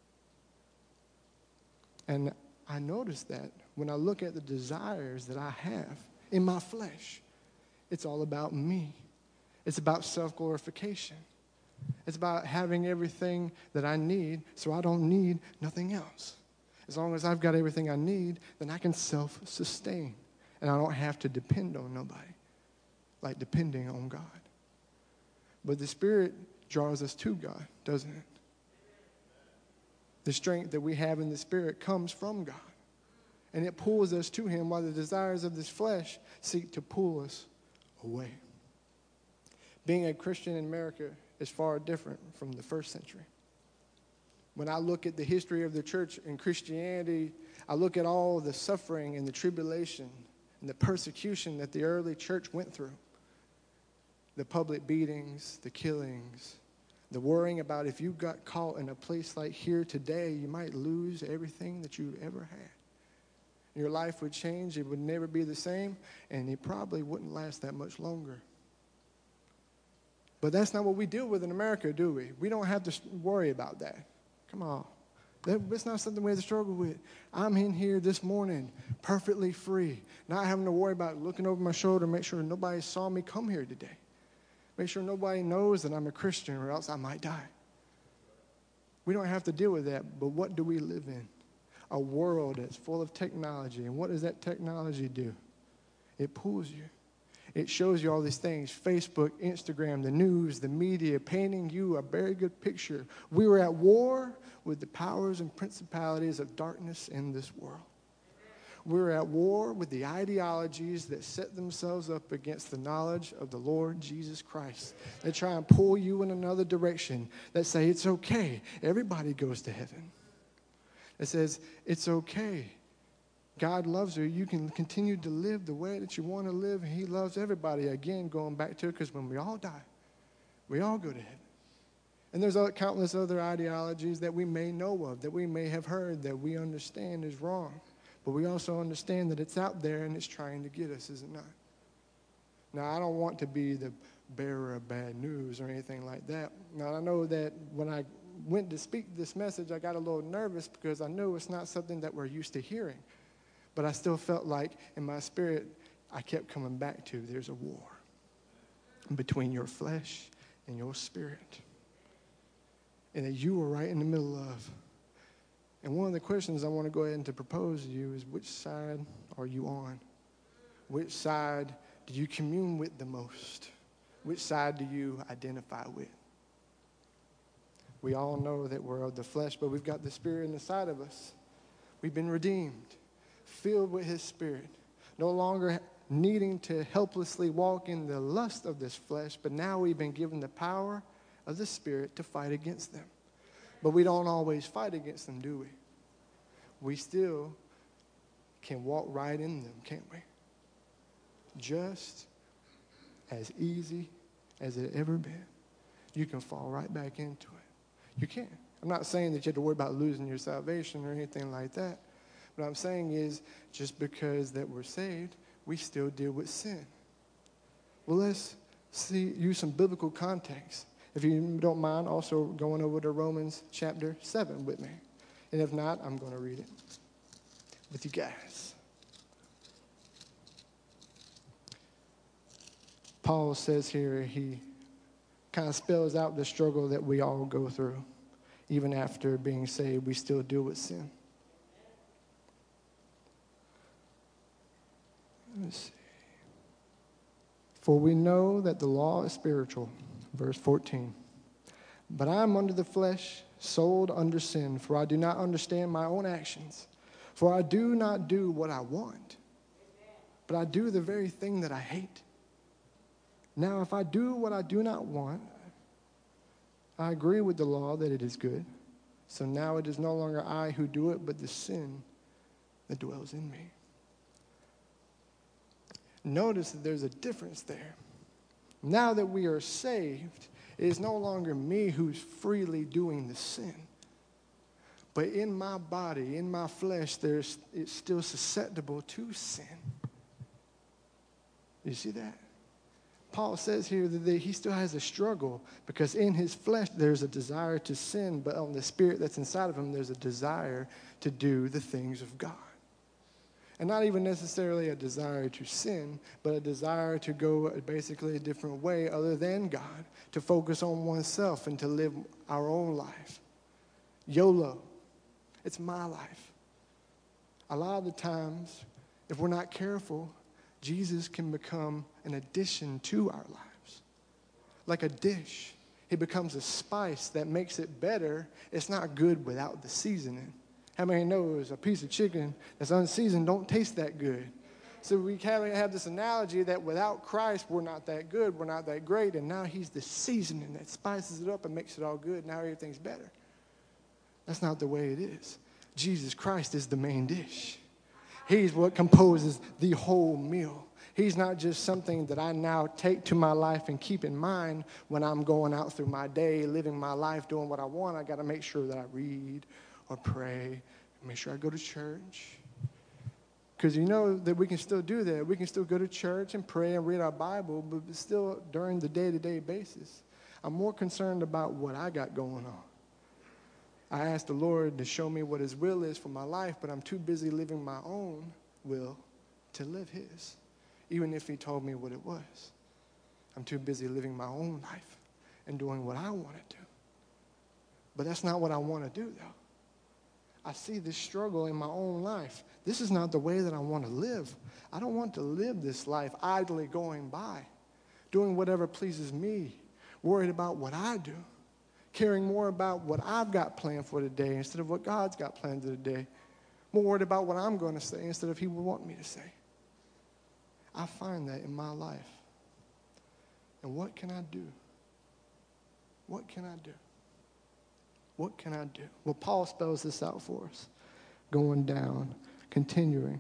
And I notice that when I look at the desires that I have in my flesh, it's all about me. It's about self-glorification. It's about having everything that I need, so I don't need nothing else. As long as I've got everything I need, then I can self-sustain. And I don't have to depend on nobody, like depending on God. But the Spirit draws us to God, doesn't it? The strength that we have in the Spirit comes from God. And it pulls us to Him, while the desires of this flesh seek to pull us away. Being a Christian in America is far different from the first century. When I look at the history of the church and Christianity, I look at all the suffering and the tribulation and the persecution that the early church went through. The public beatings, the killings, The worrying about if you got caught in a place like here today, you might lose everything that you ever had. Your life would change. It would never be the same, and it probably wouldn't last that much longer. But that's not what we deal with in America, do we? We don't have to worry about that. Come on. That's not something we have to struggle with. I'm in here this morning perfectly free, not having to worry about looking over my shoulder, make sure nobody saw me come here today. Make sure nobody knows that I'm a Christian or else I might die. We don't have to deal with that, but what do we live in? A world that's full of technology. And what does that technology do? It pulls you. It shows you all these things. Facebook, Instagram, the news, the media, painting you a very good picture. We were at war with the powers and principalities of darkness in this world. We're at war with the ideologies that set themselves up against the knowledge of the Lord Jesus Christ. They try and pull you in another direction. That say it's okay. Everybody goes to heaven. It says, it's okay. God loves you. You can continue to live the way that you want to live. And he loves everybody. Again, going back to it, because when we all die, we all go to heaven. And there's other, countless other ideologies that we may know of, that we may have heard, that we understand is wrong. But we also understand that it's out there and it's trying to get us, is it not? Now, I don't want to be the bearer of bad news or anything like that. Now, I know that when I went to speak this message, I got a little nervous because I knew it's not something that we're used to hearing. But I still felt like in my spirit, I kept coming back to there's a war between your flesh and your spirit. And that you were right in the middle of. And one of the questions I want to go ahead and to propose to you is, which side are you on? Which side do you commune with the most? Which side do you identify with? We all know that we're of the flesh, but we've got the Spirit inside of us. We've been redeemed, filled with his Spirit, no longer needing to helplessly walk in the lust of this flesh, but now we've been given the power of the Spirit to fight against them. But we don't always fight against them, do we? We still can walk right in them, can't we? Just as easy as it ever been. You can fall right back into it. You can. I'm not saying that you have to worry about losing your salvation or anything like that. What I'm saying is, just because that we're saved, we still deal with sin. Well, let's see, use some biblical context. If you don't mind, also going over to Romans chapter seven with me. And if not, I'm going to read it with you guys. Paul says here, he kind of spells out the struggle that we all go through. Even after being saved, we still deal with sin. Let's see. For we know that the law is spiritual. Verse fourteen. But I am under the flesh, sold under sin, for I do not understand my own actions. For I do not do what I want, but I do the very thing that I hate. Now, if I do what I do not want, I agree with the law that it is good. So now it is no longer I who do it, but the sin that dwells in me. Notice that there's a difference there. Now that we are saved, it is no longer me who's freely doing the sin. But in my body, in my flesh, there's, it's still susceptible to sin. You see that? Paul says here that he still has a struggle because in his flesh there's a desire to sin, but on the spirit that's inside of him there's a desire to do the things of God. And not even necessarily a desire to sin, but a desire to go basically a different way other than God, to focus on oneself and to live our own life. YOLO. It's my life. A lot of the times, if we're not careful, Jesus can become an addition to our lives. Like a dish. He becomes a spice that makes it better. It's not good without the seasoning. How many knows a piece of chicken that's unseasoned don't taste that good? So we kind of have this analogy that without Christ, we're not that good, we're not that great, and now he's the seasoning that spices it up and makes it all good. Now everything's better. That's not the way it is. Jesus Christ is the main dish. He's what composes the whole meal. He's not just something that I now take to my life and keep in mind when I'm going out through my day, living my life, doing what I want. I got to make sure that I read or pray, make sure I go to church. Because you know that we can still do that. We can still go to church and pray and read our Bible, but still during the day-to-day basis, I'm more concerned about what I got going on. I asked the Lord to show me what his will is for my life, but I'm too busy living my own will to live his, even if he told me what it was. I'm too busy living my own life and doing what I want to do. But that's not what I want to do, though. I see this struggle in my own life. This is not the way that I want to live. I don't want to live this life idly going by, doing whatever pleases me, worried about what I do, caring more about what I've got planned for today instead of what God's got planned for today, more worried about what I'm going to say instead of he would want me to say. I find that in my life. And what can I do? What can I do? What can I do? Well, Paul spells this out for us, going down, continuing.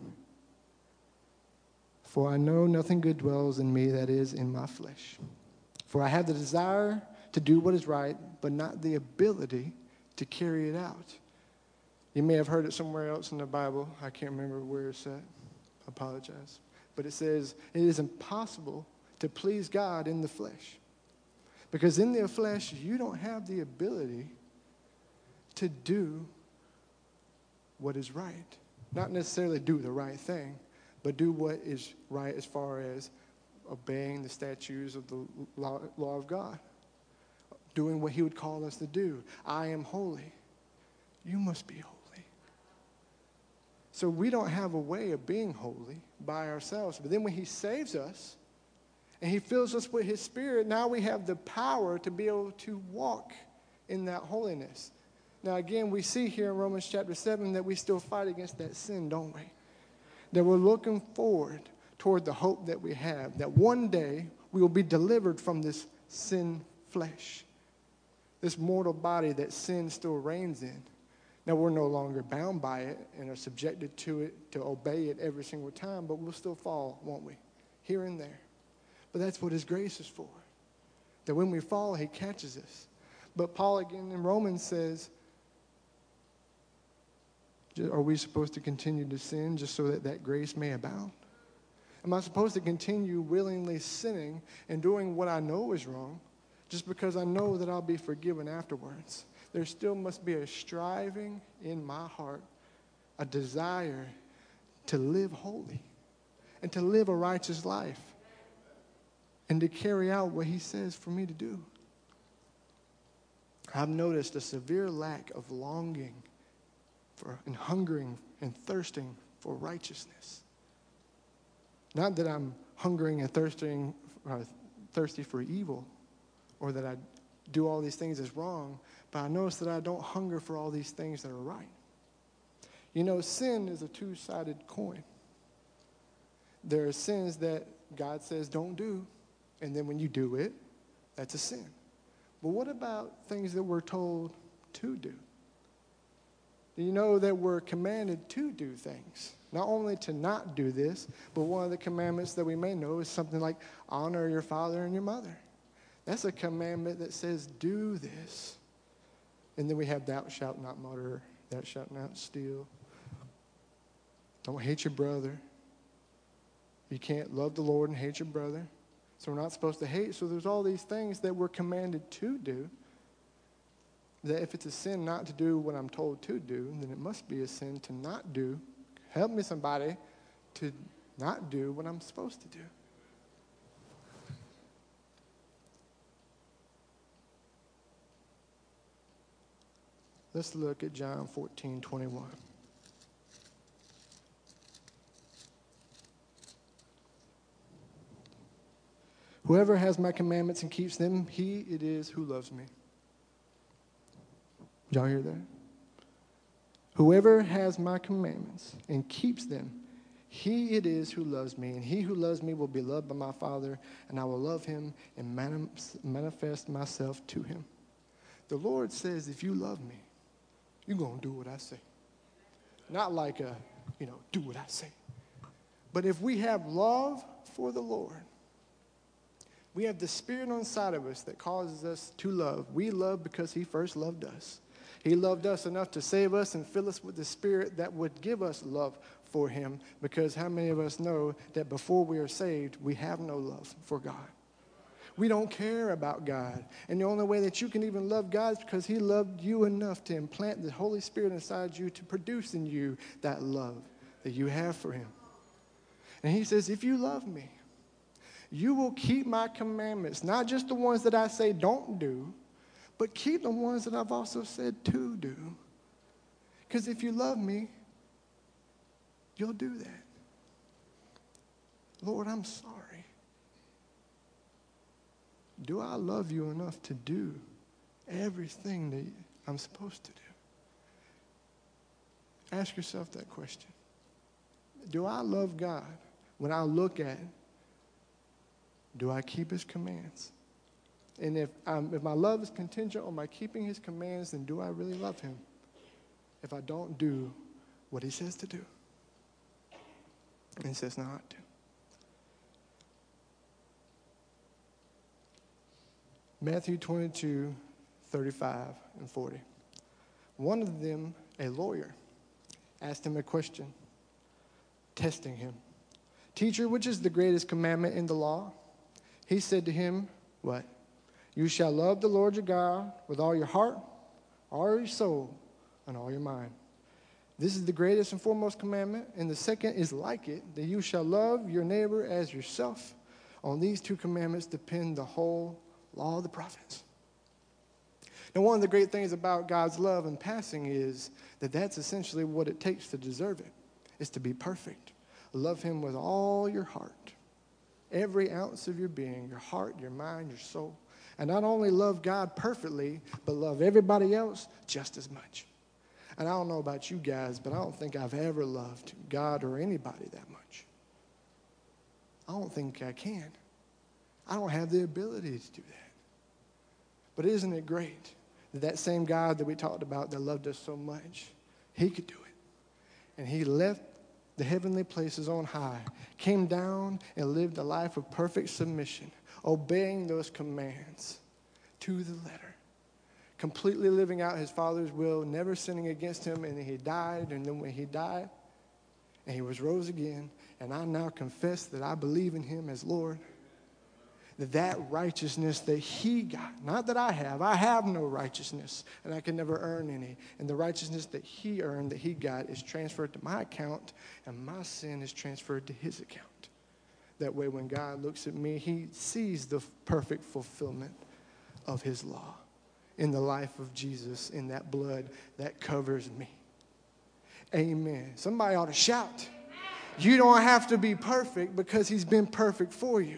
For I know nothing good dwells in me, that is, in my flesh. For I have the desire to do what is right, but not the ability to carry it out. You may have heard it somewhere else in the Bible. I can't remember where it's at. I apologize. But it says, it is impossible to please God in the flesh. Because in the flesh, you don't have the ability to do what is right. Not necessarily do the right thing, but do what is right as far as obeying the statutes of the law, law of God. Doing what he would call us to do. I am holy. You must be holy. So we don't have a way of being holy by ourselves. But then when he saves us and he fills us with his Spirit, now we have the power to be able to walk in that holiness. Now, again, we see here in Romans chapter seven that we still fight against that sin, don't we? That we're looking forward toward the hope that we have, that one day we will be delivered from this sin flesh, this mortal body that sin still reigns in. Now, we're no longer bound by it and are subjected to it, to obey it every single time, but we'll still fall, won't we? Here and there. But that's what his grace is for. That when we fall, he catches us. But Paul, again, in Romans says, are we supposed to continue to sin just so that that grace may abound? Am I supposed to continue willingly sinning and doing what I know is wrong just because I know that I'll be forgiven afterwards? There still must be a striving in my heart, a desire to live holy and to live a righteous life and to carry out what he says for me to do. I've noticed a severe lack of longing for and hungering and thirsting for righteousness. Not that I'm hungering and thirsting, uh, thirsty for evil, or that I do all these things as wrong, but I notice that I don't hunger for all these things that are right. You know, sin is a two-sided coin. There are sins that God says don't do, and then when you do it, that's a sin. But what about things that we're told to do? Do you know that we're commanded to do things? Not only to not do this, but one of the commandments that we may know is something like honor your father and your mother. That's a commandment that says do this. And then we have thou shalt not murder, thou shalt not steal. Don't hate your brother. You can't love the Lord and hate your brother. So we're not supposed to hate. So there's all these things that we're commanded to do. That if it's a sin not to do what I'm told to do, then it must be a sin to not do. Help me, somebody, to not do what I'm supposed to do. Let's look at John fourteen twenty-one. Whoever has my commandments and keeps them, he it is who loves me. Did y'all hear that? Whoever has my commandments and keeps them, he it is who loves me. And he who loves me will be loved by my Father, and I will love him and manifest myself to him. The Lord says, if you love me, you're going to do what I say. Not like a, you know, do what I say. But if we have love for the Lord. We have the Spirit on the side of us that causes us to love. We love because he first loved us. He loved us enough to save us and fill us with the Spirit that would give us love for him, because how many of us know that before we are saved, we have no love for God? We don't care about God. And the only way that you can even love God is because he loved you enough to implant the Holy Spirit inside you to produce in you that love that you have for him. And he says, if you love me, you will keep my commandments, not just the ones that I say don't do, but keep the ones that I've also said to do. Because if you love me, you'll do that. Lord, I'm sorry. Do I love you enough to do everything that I'm supposed to do? Ask yourself that question. Do I love God when I look at, do I keep his commands? And if, um, if my love is contingent on my keeping his commands, then do I really love him if I don't do what he says to do? And he says not to. Matthew twenty-two, thirty-five and forty. One of them, a lawyer, asked him a question, testing him. Teacher, which is the greatest commandment in the law? He said to him, what? You shall love the Lord your God with all your heart, all your soul, and all your mind. This is the greatest and foremost commandment, and the second is like it, that you shall love your neighbor as yourself. On these two commandments depend the whole law of the prophets. Now, one of the great things about God's love and passing is that that's essentially what it takes to deserve it, is to be perfect. Love him with all your heart, every ounce of your being, your heart, your mind, your soul. And not only love God perfectly, but love everybody else just as much. And I don't know about you guys, but I don't think I've ever loved God or anybody that much. I don't think I can. I don't have the ability to do that. But isn't it great that that same God that we talked about that loved us so much, he could do it. And he left the heavenly places on high, came down and lived a life of perfect submission, obeying those commands to the letter, completely living out his Father's will, never sinning against him, and he died, and then when he died, and he was rose again, and I now confess that I believe in him as Lord, that that righteousness that he got, not that I have, I have no righteousness, and I can never earn any, and the righteousness that he earned, that he got, is transferred to my account, and my sin is transferred to his account. That way, when God looks at me, he sees the perfect fulfillment of his law in the life of Jesus, in that blood that covers me. Amen. Somebody ought to shout. You don't have to be perfect because he's been perfect for you.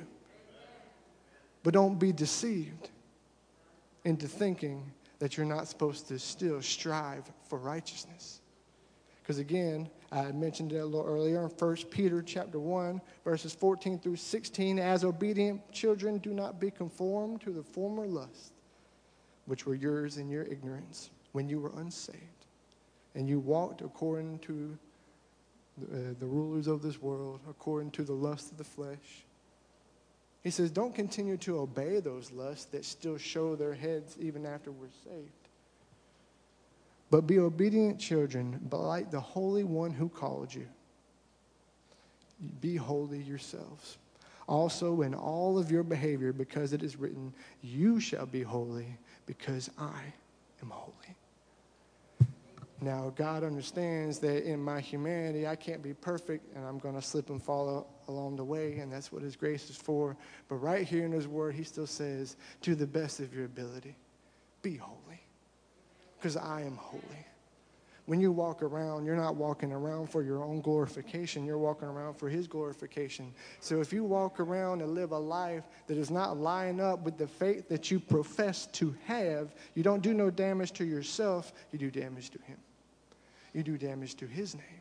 But don't be deceived into thinking that you're not supposed to still strive for righteousness. Because again, I had mentioned it a little earlier in First Peter chapter one, verses fourteen through sixteen. As obedient children, do not be conformed to the former lusts, which were yours in your ignorance when you were unsaved, and you walked according to the, uh, the rulers of this world, according to the lust of the flesh. He says, don't continue to obey those lusts that still show their heads even after we're saved. But be obedient children, but like the Holy One who called you. Be holy yourselves. Also in all of your behavior, because it is written, you shall be holy, because I am holy. Now, God understands that in my humanity, I can't be perfect, and I'm going to slip and fall along the way, and that's what his grace is for. But right here in his word, he still says, to the best of your ability, be holy, because I am holy. When you walk around, you're not walking around for your own glorification. You're walking around for his glorification. So if you walk around and live a life that does not line up with the faith that you profess to have, you don't do no damage to yourself. You do damage to him. You do damage to his name.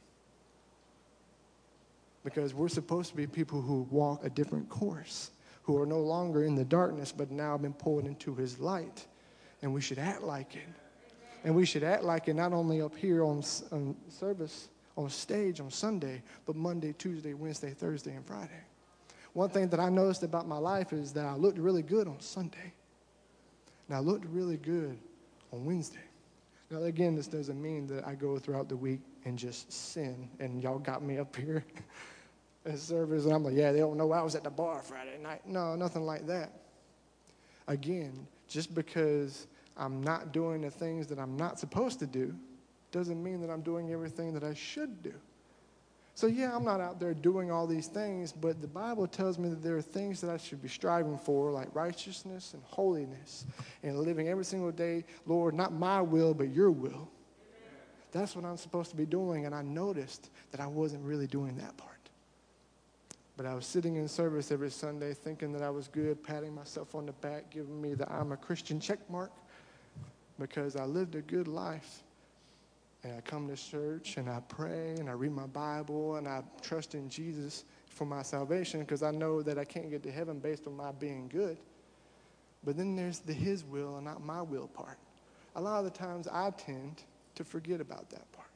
Because we're supposed to be people who walk a different course, who are no longer in the darkness, but now have been pulled into his light. And we should act like it. And we should act like it not only up here on, on service, on stage on Sunday, but Monday, Tuesday, Wednesday, Thursday, and Friday. One thing that I noticed about my life is that I looked really good on Sunday. And I looked really good on Wednesday. Now, again, this doesn't mean that I go throughout the week and just sin. And y'all got me up here in service, and I'm like, yeah, they don't know I was at the bar Friday night. No, nothing like that. Again, just because I'm not doing the things that I'm not supposed to do doesn't mean that I'm doing everything that I should do. So, yeah, I'm not out there doing all these things, but the Bible tells me that there are things that I should be striving for, like righteousness and holiness, and living every single day, Lord, not my will, but your will. That's what I'm supposed to be doing, and I noticed that I wasn't really doing that part. But I was sitting in service every Sunday thinking that I was good, patting myself on the back, giving me the I'm a Christian check mark because I lived a good life. And I come to church, and I pray, and I read my Bible, and I trust in Jesus for my salvation because I know that I can't get to heaven based on my being good. But then there's the his will and not my will part. A lot of the times I tend to forget about that part.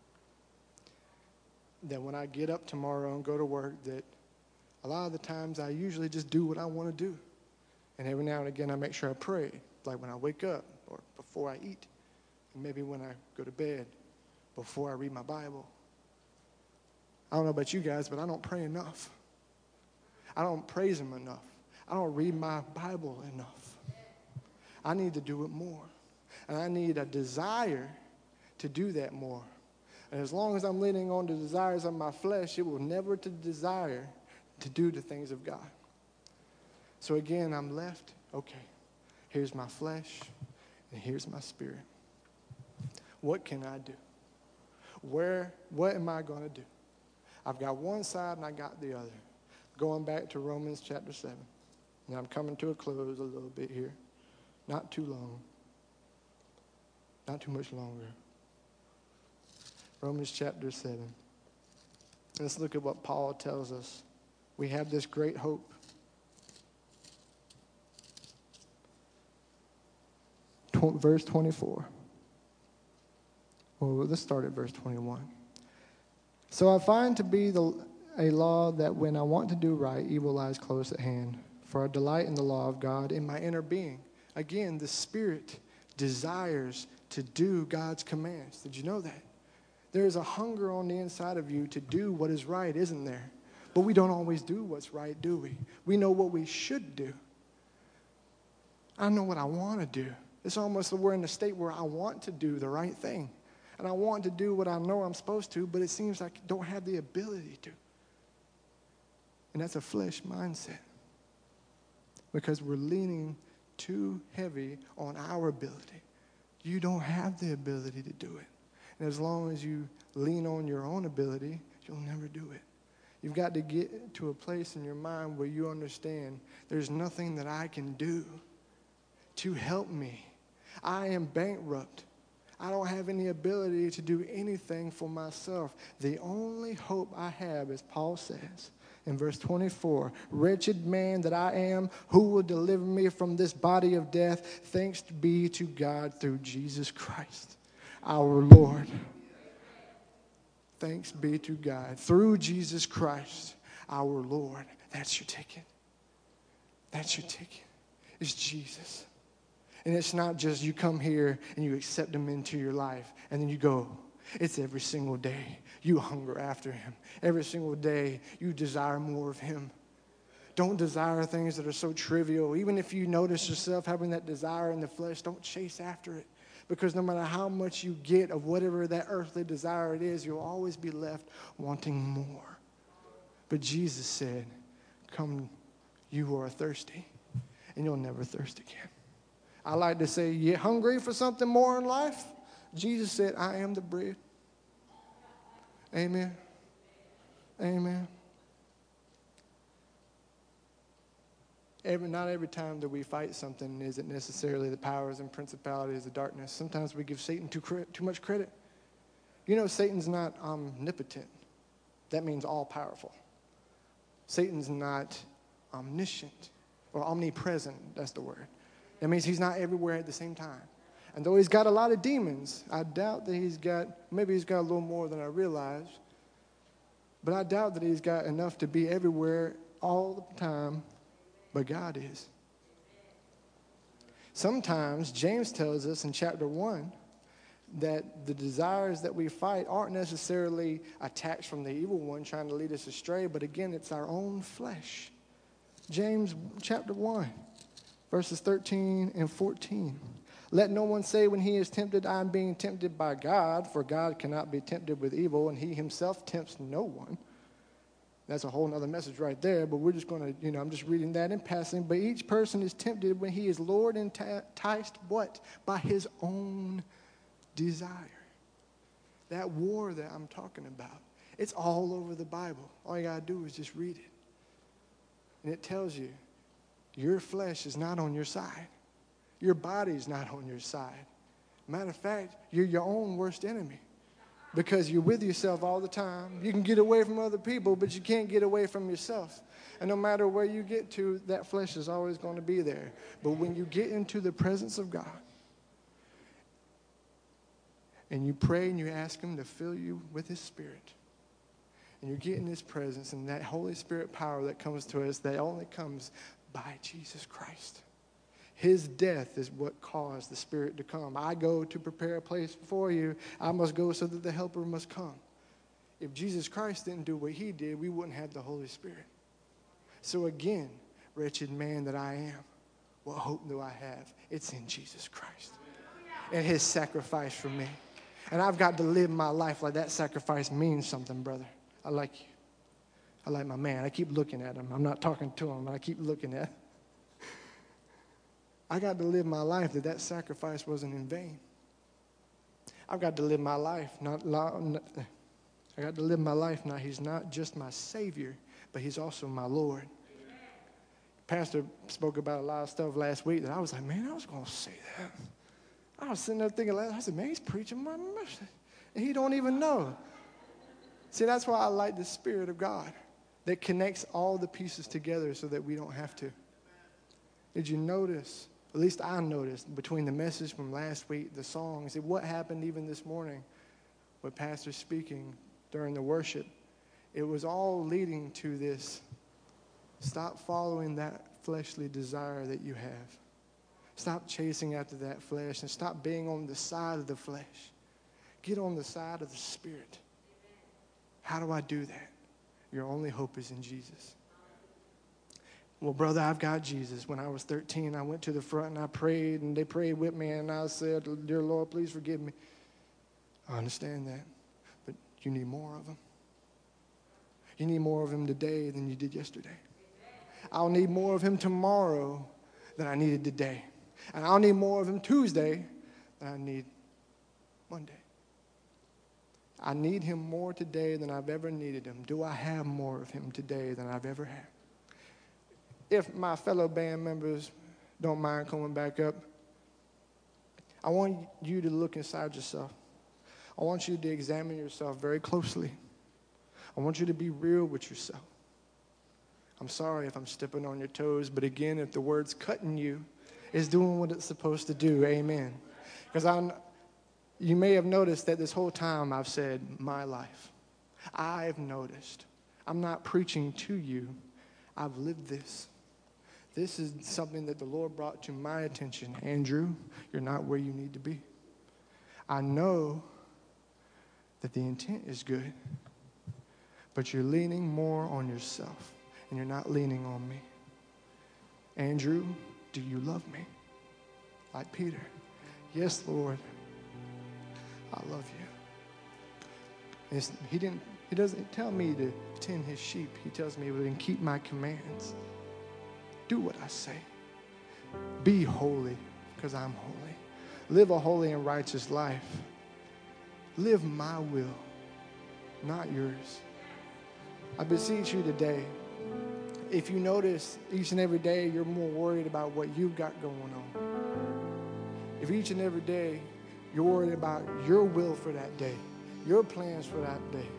That when I get up tomorrow and go to work, that a lot of the times I usually just do what I want to do. And every now and again I make sure I pray, like when I wake up or before I eat, and maybe when I go to bed, before I read my Bible. I don't know about you guys, but I don't pray enough. I don't praise him enough. I don't read my Bible enough. I need to do it more. And I need a desire to do that more. And as long as I'm leaning on the desires of my flesh, it will never to desire to do the things of God. So again, I'm left, okay, here's my flesh and here's my spirit. What can I do? Where, what am I going to do? I've got one side and I got the other. Going back to Romans chapter seven. Now I'm coming to a close a little bit here. Not too long. Not too much longer. Romans chapter seven. Let's look at what Paul tells us. We have this great hope. Tw- verse twenty-four. Well, let's start at verse twenty-one. So I find to be the, a law that when I want to do right, evil lies close at hand. For I delight in the law of God in my inner being. Again, the Spirit desires to do God's commands. Did you know that? There is a hunger on the inside of you to do what is right, isn't there? But we don't always do what's right, do we? We know what we should do. I know what I want to do. It's almost like we're in a state where I want to do the right thing. And I want to do what I know I'm supposed to, but it seems like I don't have the ability to. And that's a flesh mindset. Because we're leaning too heavy on our ability. You don't have the ability to do it. And as long as you lean on your own ability, you'll never do it. You've got to get to a place in your mind where you understand there's nothing that I can do to help me. I am bankrupt. I don't have any ability to do anything for myself. The only hope I have, as Paul says in verse twenty-four, wretched man that I am, who will deliver me from this body of death? Thanks be to God through Jesus Christ, our Lord. Thanks be to God through Jesus Christ, our Lord. That's your ticket. That's your ticket. It's Jesus. And it's not just you come here and you accept him into your life and then you go. It's every single day you hunger after him. Every single day you desire more of him. Don't desire things that are so trivial. Even if you notice yourself having that desire in the flesh, don't chase after it. Because no matter how much you get of whatever that earthly desire it is, you'll always be left wanting more. But Jesus said, come, you who are thirsty, and you'll never thirst again. I like to say, you hungry for something more in life? Jesus said, I am the bread. Amen. Amen. Every, not every time that we fight something is it necessarily the powers and principalities of darkness. Sometimes we give Satan too, too much credit. You know, Satan's not omnipotent. That means all-powerful. Satan's not omniscient or omnipresent. That's the word. That means he's not everywhere at the same time. And though he's got a lot of demons, I doubt that he's got, maybe he's got a little more than I realize, but I doubt that he's got enough to be everywhere all the time, but God is. Sometimes James tells us in chapter one that the desires that we fight aren't necessarily attacks from the evil one trying to lead us astray, but again, it's our own flesh. James chapter one, verses thirteen and fourteen. Let no one say when he is tempted, I am being tempted by God, for God cannot be tempted with evil, and he himself tempts no one. That's a whole nother message right there, but we're just going to, you know, I'm just reading that in passing. But each person is tempted when he is lured and enticed, what? By his own desire. That war that I'm talking about, it's all over the Bible. All you got to do is just read it. And it tells you, your flesh is not on your side. Your body's not on your side. Matter of fact, you're your own worst enemy because you're with yourself all the time. You can get away from other people, but you can't get away from yourself. And no matter where you get to, that flesh is always going to be there. But when you get into the presence of God and you pray and you ask him to fill you with his Spirit, and you get in his presence and that Holy Spirit power that comes to us, that only comes by Jesus Christ. His death is what caused the Spirit to come. I go to prepare a place for you. I must go so that the Helper must come. If Jesus Christ didn't do what he did, we wouldn't have the Holy Spirit. So again, wretched man that I am, what hope do I have? It's in Jesus Christ and his sacrifice for me. And I've got to live my life like that sacrifice means something, brother. I like you. I like my man. I keep looking at him. I'm not talking to him, but I keep looking at him. I got to live my life that that sacrifice wasn't in vain. I've got to live my life, not, I got to live my life now. He's not just my Savior, but he's also my Lord. Amen. Pastor spoke about a lot of stuff last week that I was like, man, I was going to say that. I was sitting there thinking, I said, man, he's preaching my message. And he don't even know. See, that's why I like the Spirit of God that connects all the pieces together so that we don't have to. Did you notice? At least I noticed between the message from last week, the songs, and what happened even this morning with Pastor speaking during the worship. It was all leading to this. Stop following that fleshly desire that you have. Stop chasing after that flesh and stop being on the side of the flesh. Get on the side of the Spirit. How do I do that? Your only hope is in Jesus. Well, brother, I've got Jesus. When I was thirteen, I went to the front and I prayed, and they prayed with me, and I said, dear Lord, please forgive me. I understand that, but you need more of him. You need more of him today than you did yesterday. I'll need more of him tomorrow than I needed today. And I'll need more of him Tuesday than I need Monday. I need him more today than I've ever needed him. Do I have more of him today than I've ever had? If my fellow band members don't mind coming back up, I want you to look inside yourself. I want you to examine yourself very closely. I want you to be real with yourself. I'm sorry if I'm stepping on your toes, but again, if the word's cutting you, it's doing what it's supposed to do. Amen. Because I'm, you may have noticed that this whole time I've said my life. I've noticed. I'm not preaching to you. I've lived this. This is something that the Lord brought to my attention. Andrew, you're not where you need to be. I know that the intent is good, but you're leaning more on yourself, and you're not leaning on me. Andrew, do you love me? Like Peter. Yes, Lord, I love you. It's, he, didn't, he doesn't tell me to tend his sheep. He tells me to keep my commands. Do what I say. Be holy, because I'm holy. Live a holy and righteous life. Live my will, not yours. I beseech you today, if you notice each and every day you're more worried about what you've got going on, if each and every day you're worried about your will for that day, your plans for that day,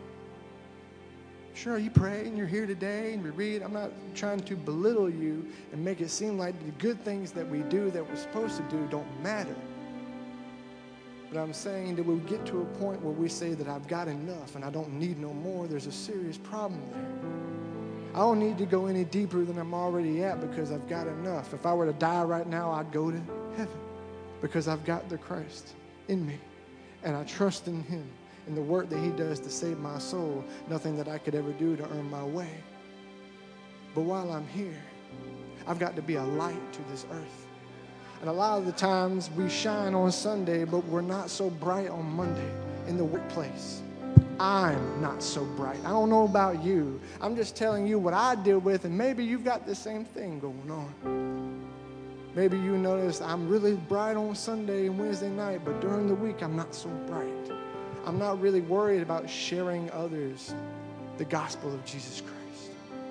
sure, you pray and you're here today and we read. I'm not trying to belittle you and make it seem like the good things that we do that we're supposed to do don't matter. But I'm saying that we get to a point where we say that I've got enough and I don't need no more. There's a serious problem there. I don't need to go any deeper than I'm already at because I've got enough. If I were to die right now, I'd go to heaven because I've got the Christ in me. And I trust in him, in the work that he does to save my soul, nothing that I could ever do to earn my way. But while I'm here, I've got to be a light to this earth. And a lot of the times we shine on Sunday, but we're not so bright on Monday in the workplace. I'm not so bright. I don't know about you. I'm just telling you what I deal with, and maybe you've got the same thing going on. Maybe you notice I'm really bright on Sunday and Wednesday night, but during the week I'm not so bright. I'm not really worried about sharing others the gospel of Jesus Christ.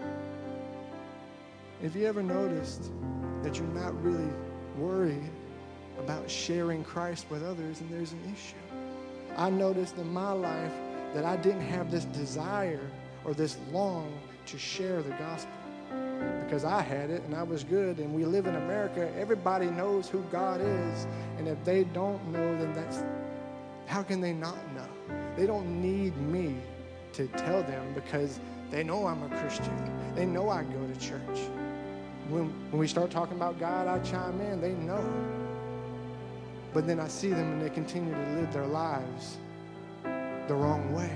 If you ever noticed that you're not really worried about sharing Christ with others, and there's an issue. I noticed in my life that I didn't have this desire or this long to share the gospel because I had it and I was good, and we live in America. Everybody knows who God is, and if they don't know, then that's, how can they not know? They don't need me to tell them because they know I'm a Christian. They know I go to church. When, when we start talking about God, I chime in. They know. But then I see them and they continue to live their lives the wrong way.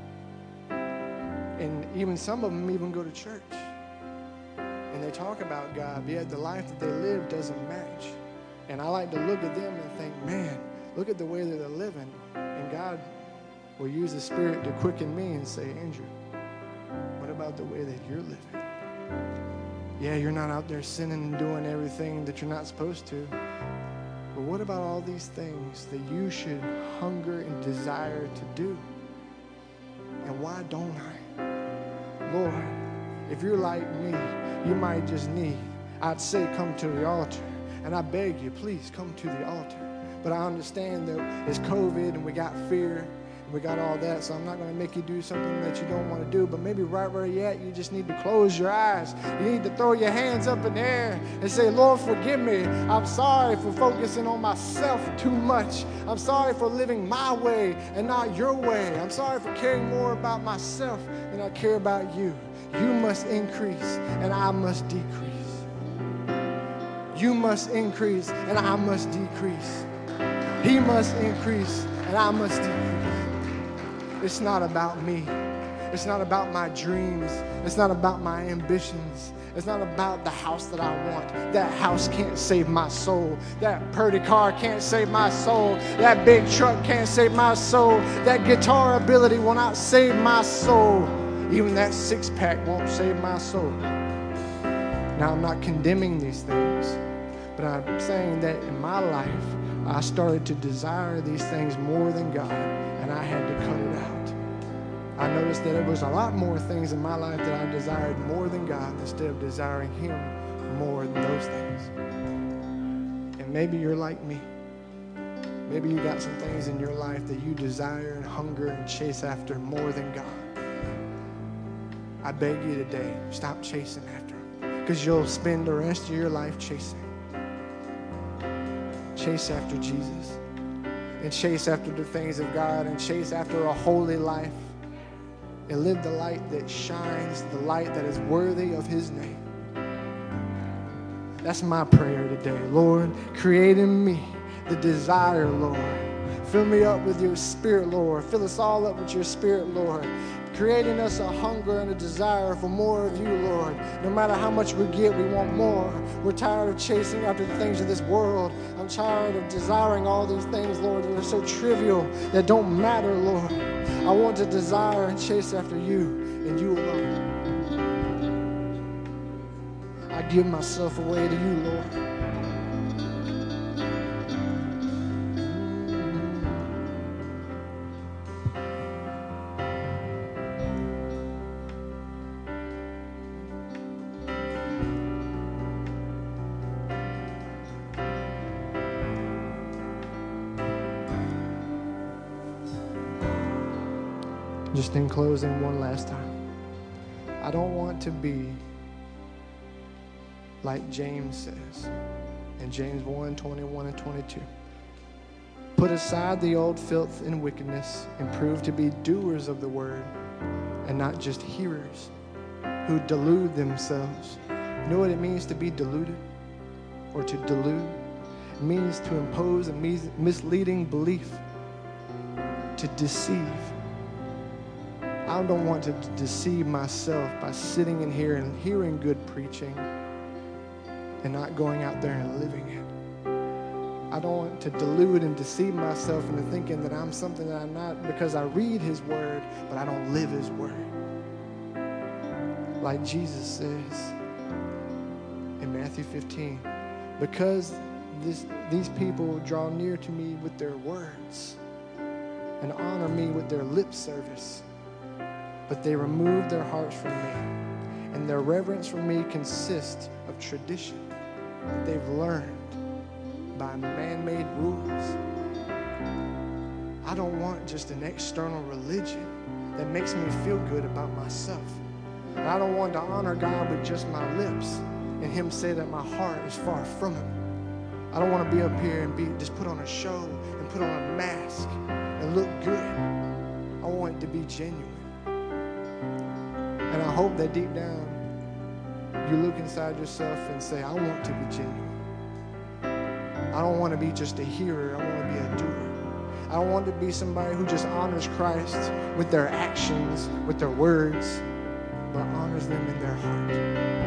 And even some of them even go to church. And they talk about God, yet the life that they live doesn't match. And I like to look at them and think, man, look at the way that they're living. And God will use the Spirit to quicken me and say, Andrew, what about the way that you're living? Yeah, you're not out there sinning and doing everything that you're not supposed to. But what about all these things that you should hunger and desire to do? And why don't I? Lord, if you're like me, you might just need, I'd say come to the altar. And I beg you, please come to the altar. But I understand that it's COVID and we got fear. We got all that, so I'm not going to make you do something that you don't want to do, but maybe right where you're at, you just need to close your eyes. You need to throw your hands up in the air and say, Lord, forgive me. I'm sorry for focusing on myself too much. I'm sorry for living my way and not your way. I'm sorry for caring more about myself than I care about you. You must increase and I must decrease. You must increase and I must decrease. He must increase and I must decrease. It's not about me. It's not about my dreams. It's not about my ambitions. It's not about the house that I want. That house can't save my soul. That pretty car can't save my soul. That big truck can't save my soul. That guitar ability will not save my soul. Even that six-pack won't save my soul. Now, I'm not condemning these things, but I'm saying that in my life, I started to desire these things more than God, and I had to cut it out. I noticed that there was a lot more things in my life that I desired more than God instead of desiring Him more than those things. And maybe you're like me. Maybe you got some things in your life that you desire and hunger and chase after more than God. I beg you today, stop chasing after Him, because you'll spend the rest of your life chasing. Chase after Jesus, and chase after the things of God, and chase after a holy life, and live the light that shines, the light that is worthy of His name. That's my prayer today. Lord, create in me the desire, Lord. Fill me up with your Spirit, Lord. Fill us all up with your Spirit, Lord. Creating us a hunger and a desire for more of you, Lord. No matter how much we get, we want more. We're tired of chasing after the things of this world. I'm tired of desiring all these things, Lord, that are so trivial, that don't matter, Lord. I want to desire and chase after you and you alone. I give myself away to you, Lord. Just in closing, one last time. I don't want to be like James says in James one, twenty-one and twenty-two. Put aside the old filth and wickedness and prove to be doers of the word and not just hearers, who delude themselves. You know what it means to be deluded or to delude? It means to impose a mis- misleading belief, to deceive. I don't want to deceive myself by sitting in here and hearing good preaching and not going out there and living it. I don't want to delude and deceive myself into thinking that I'm something that I'm not because I read his word, but I don't live his word. Like Jesus says in Matthew fifteen, because this, these people draw near to me with their words and honor me with their lip service, but they remove their hearts from me. And their reverence for me consists of tradition that they've learned by man-made rules. I don't want just an external religion that makes me feel good about myself. And I don't want to honor God with just my lips and him say that my heart is far from him. I don't want to be up here and be just put on a show and put on a mask and look good. I want it to be genuine. And I hope that deep down you look inside yourself and say, I want to be genuine. I don't want to be just a hearer. I want to be a doer. I don't want to be somebody who just honors Christ with their actions, with their words, but honors them in their heart.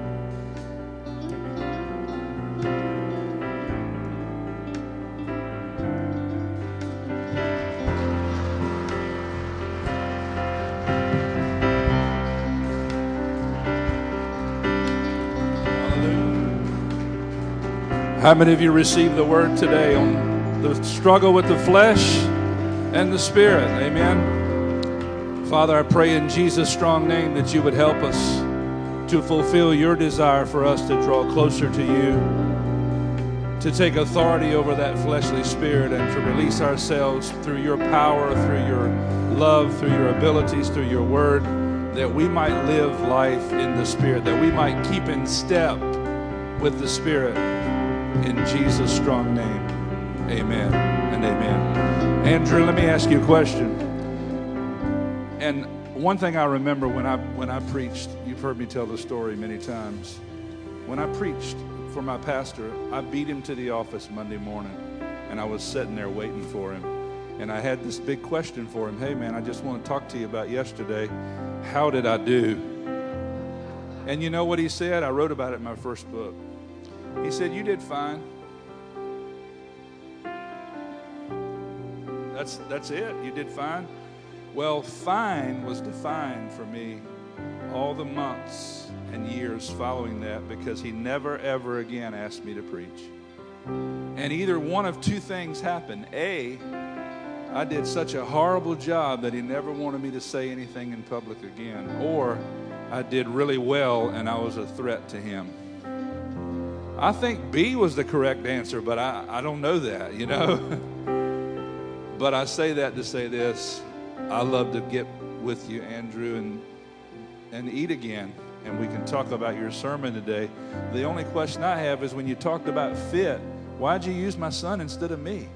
How many of you received the word today on the struggle with the flesh and the spirit? Amen. Father, I pray in Jesus' strong name that you would help us to fulfill your desire for us to draw closer to you, to take authority over that fleshly spirit and to release ourselves through your power, through your love, through your abilities, through your word, that we might live life in the spirit, that we might keep in step with the spirit. In Jesus' strong name, amen and amen. Andrew, let me ask you a question. And one thing I remember when I when I preached, you've heard me tell the story many times. When I preached for my pastor, I beat him to the office Monday morning, and I was sitting there waiting for him. And I had this big question for him. Hey, man, I just want to talk to you about yesterday. How did I do? And you know what he said? I wrote about it in my first book. He said, you did fine. That's that's it. You did fine. Well, fine was defined for me all the months and years following that, because he never, ever again asked me to preach. And either one of two things happened. A, I did such a horrible job that he never wanted me to say anything in public again. Or I did really well and I was a threat to him. I think B was the correct answer, but I, I don't know that, you know. But I say that to say this. I love to get with you, Andrew, and and eat again, and we can talk about your sermon today. The only question I have is, when you talked about fit, why'd you use my son instead of me?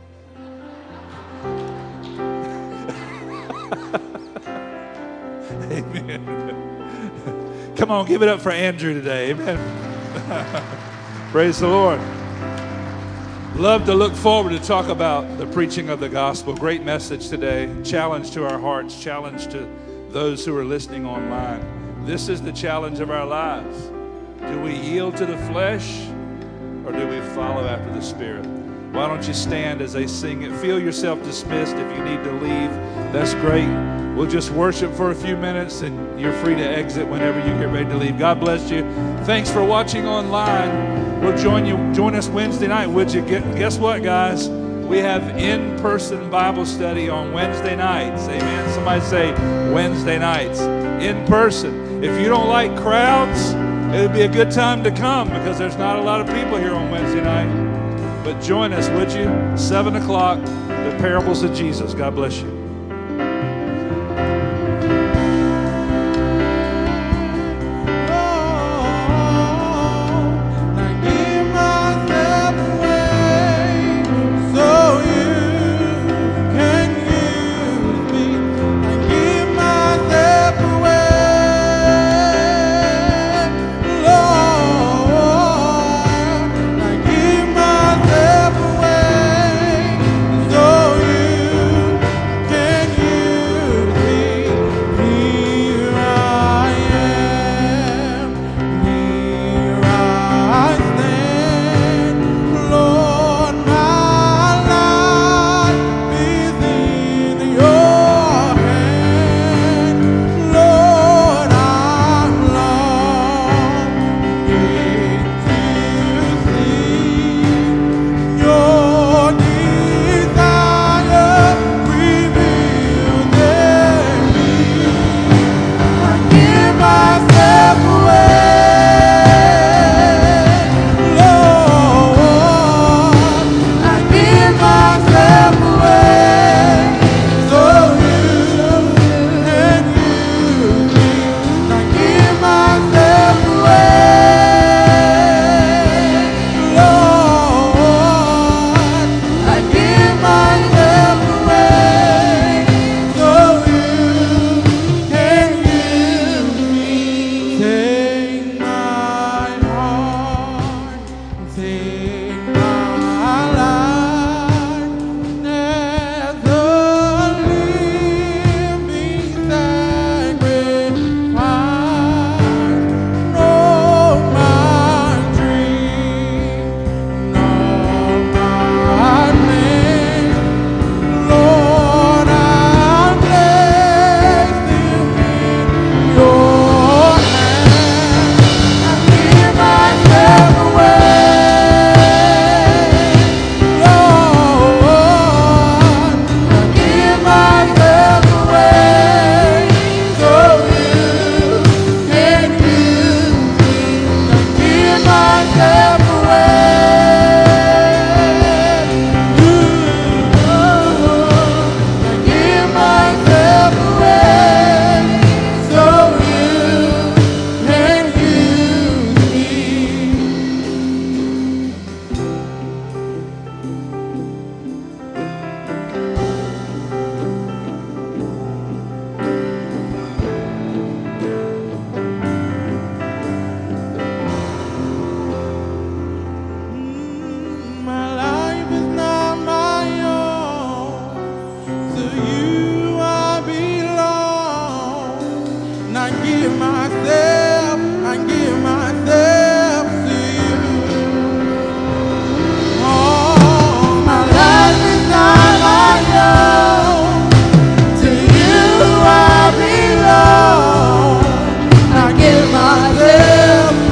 Amen. Come on, give it up for Andrew today. Amen. Praise the Lord. Love to look forward to talk about the preaching of the gospel. Great message today. Challenge to our hearts. Challenge to those who are listening online. This is the challenge of our lives. Do we yield to the flesh, or do we follow after the Spirit? Why don't you stand as they sing it? Feel yourself dismissed. If you need to leave, that's great. We'll just worship for a few minutes, and you're free to exit whenever you get ready to leave. God bless you. Thanks for watching online. We'll join you. Join us Wednesday night. Would you get? Guess what, guys? We have in-person Bible study on Wednesday nights. Amen. Somebody say Wednesday nights. In person. If you don't like crowds, it would be a good time to come, because there's not a lot of people here on Wednesday night. But join us, would you? Seven o'clock, the Parables of Jesus. God bless you. Give myself away.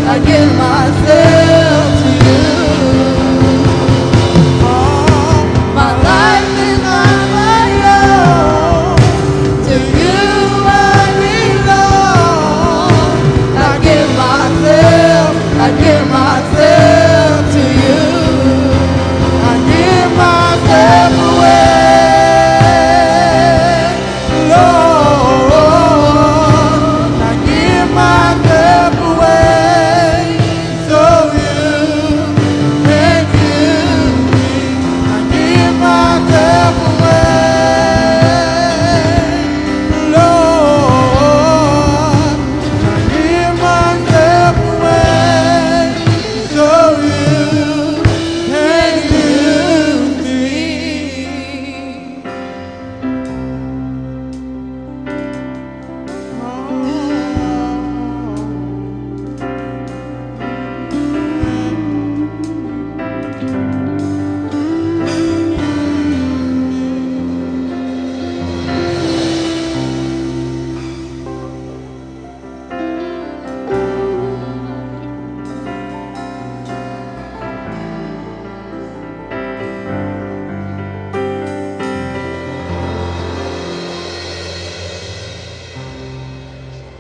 I give myself.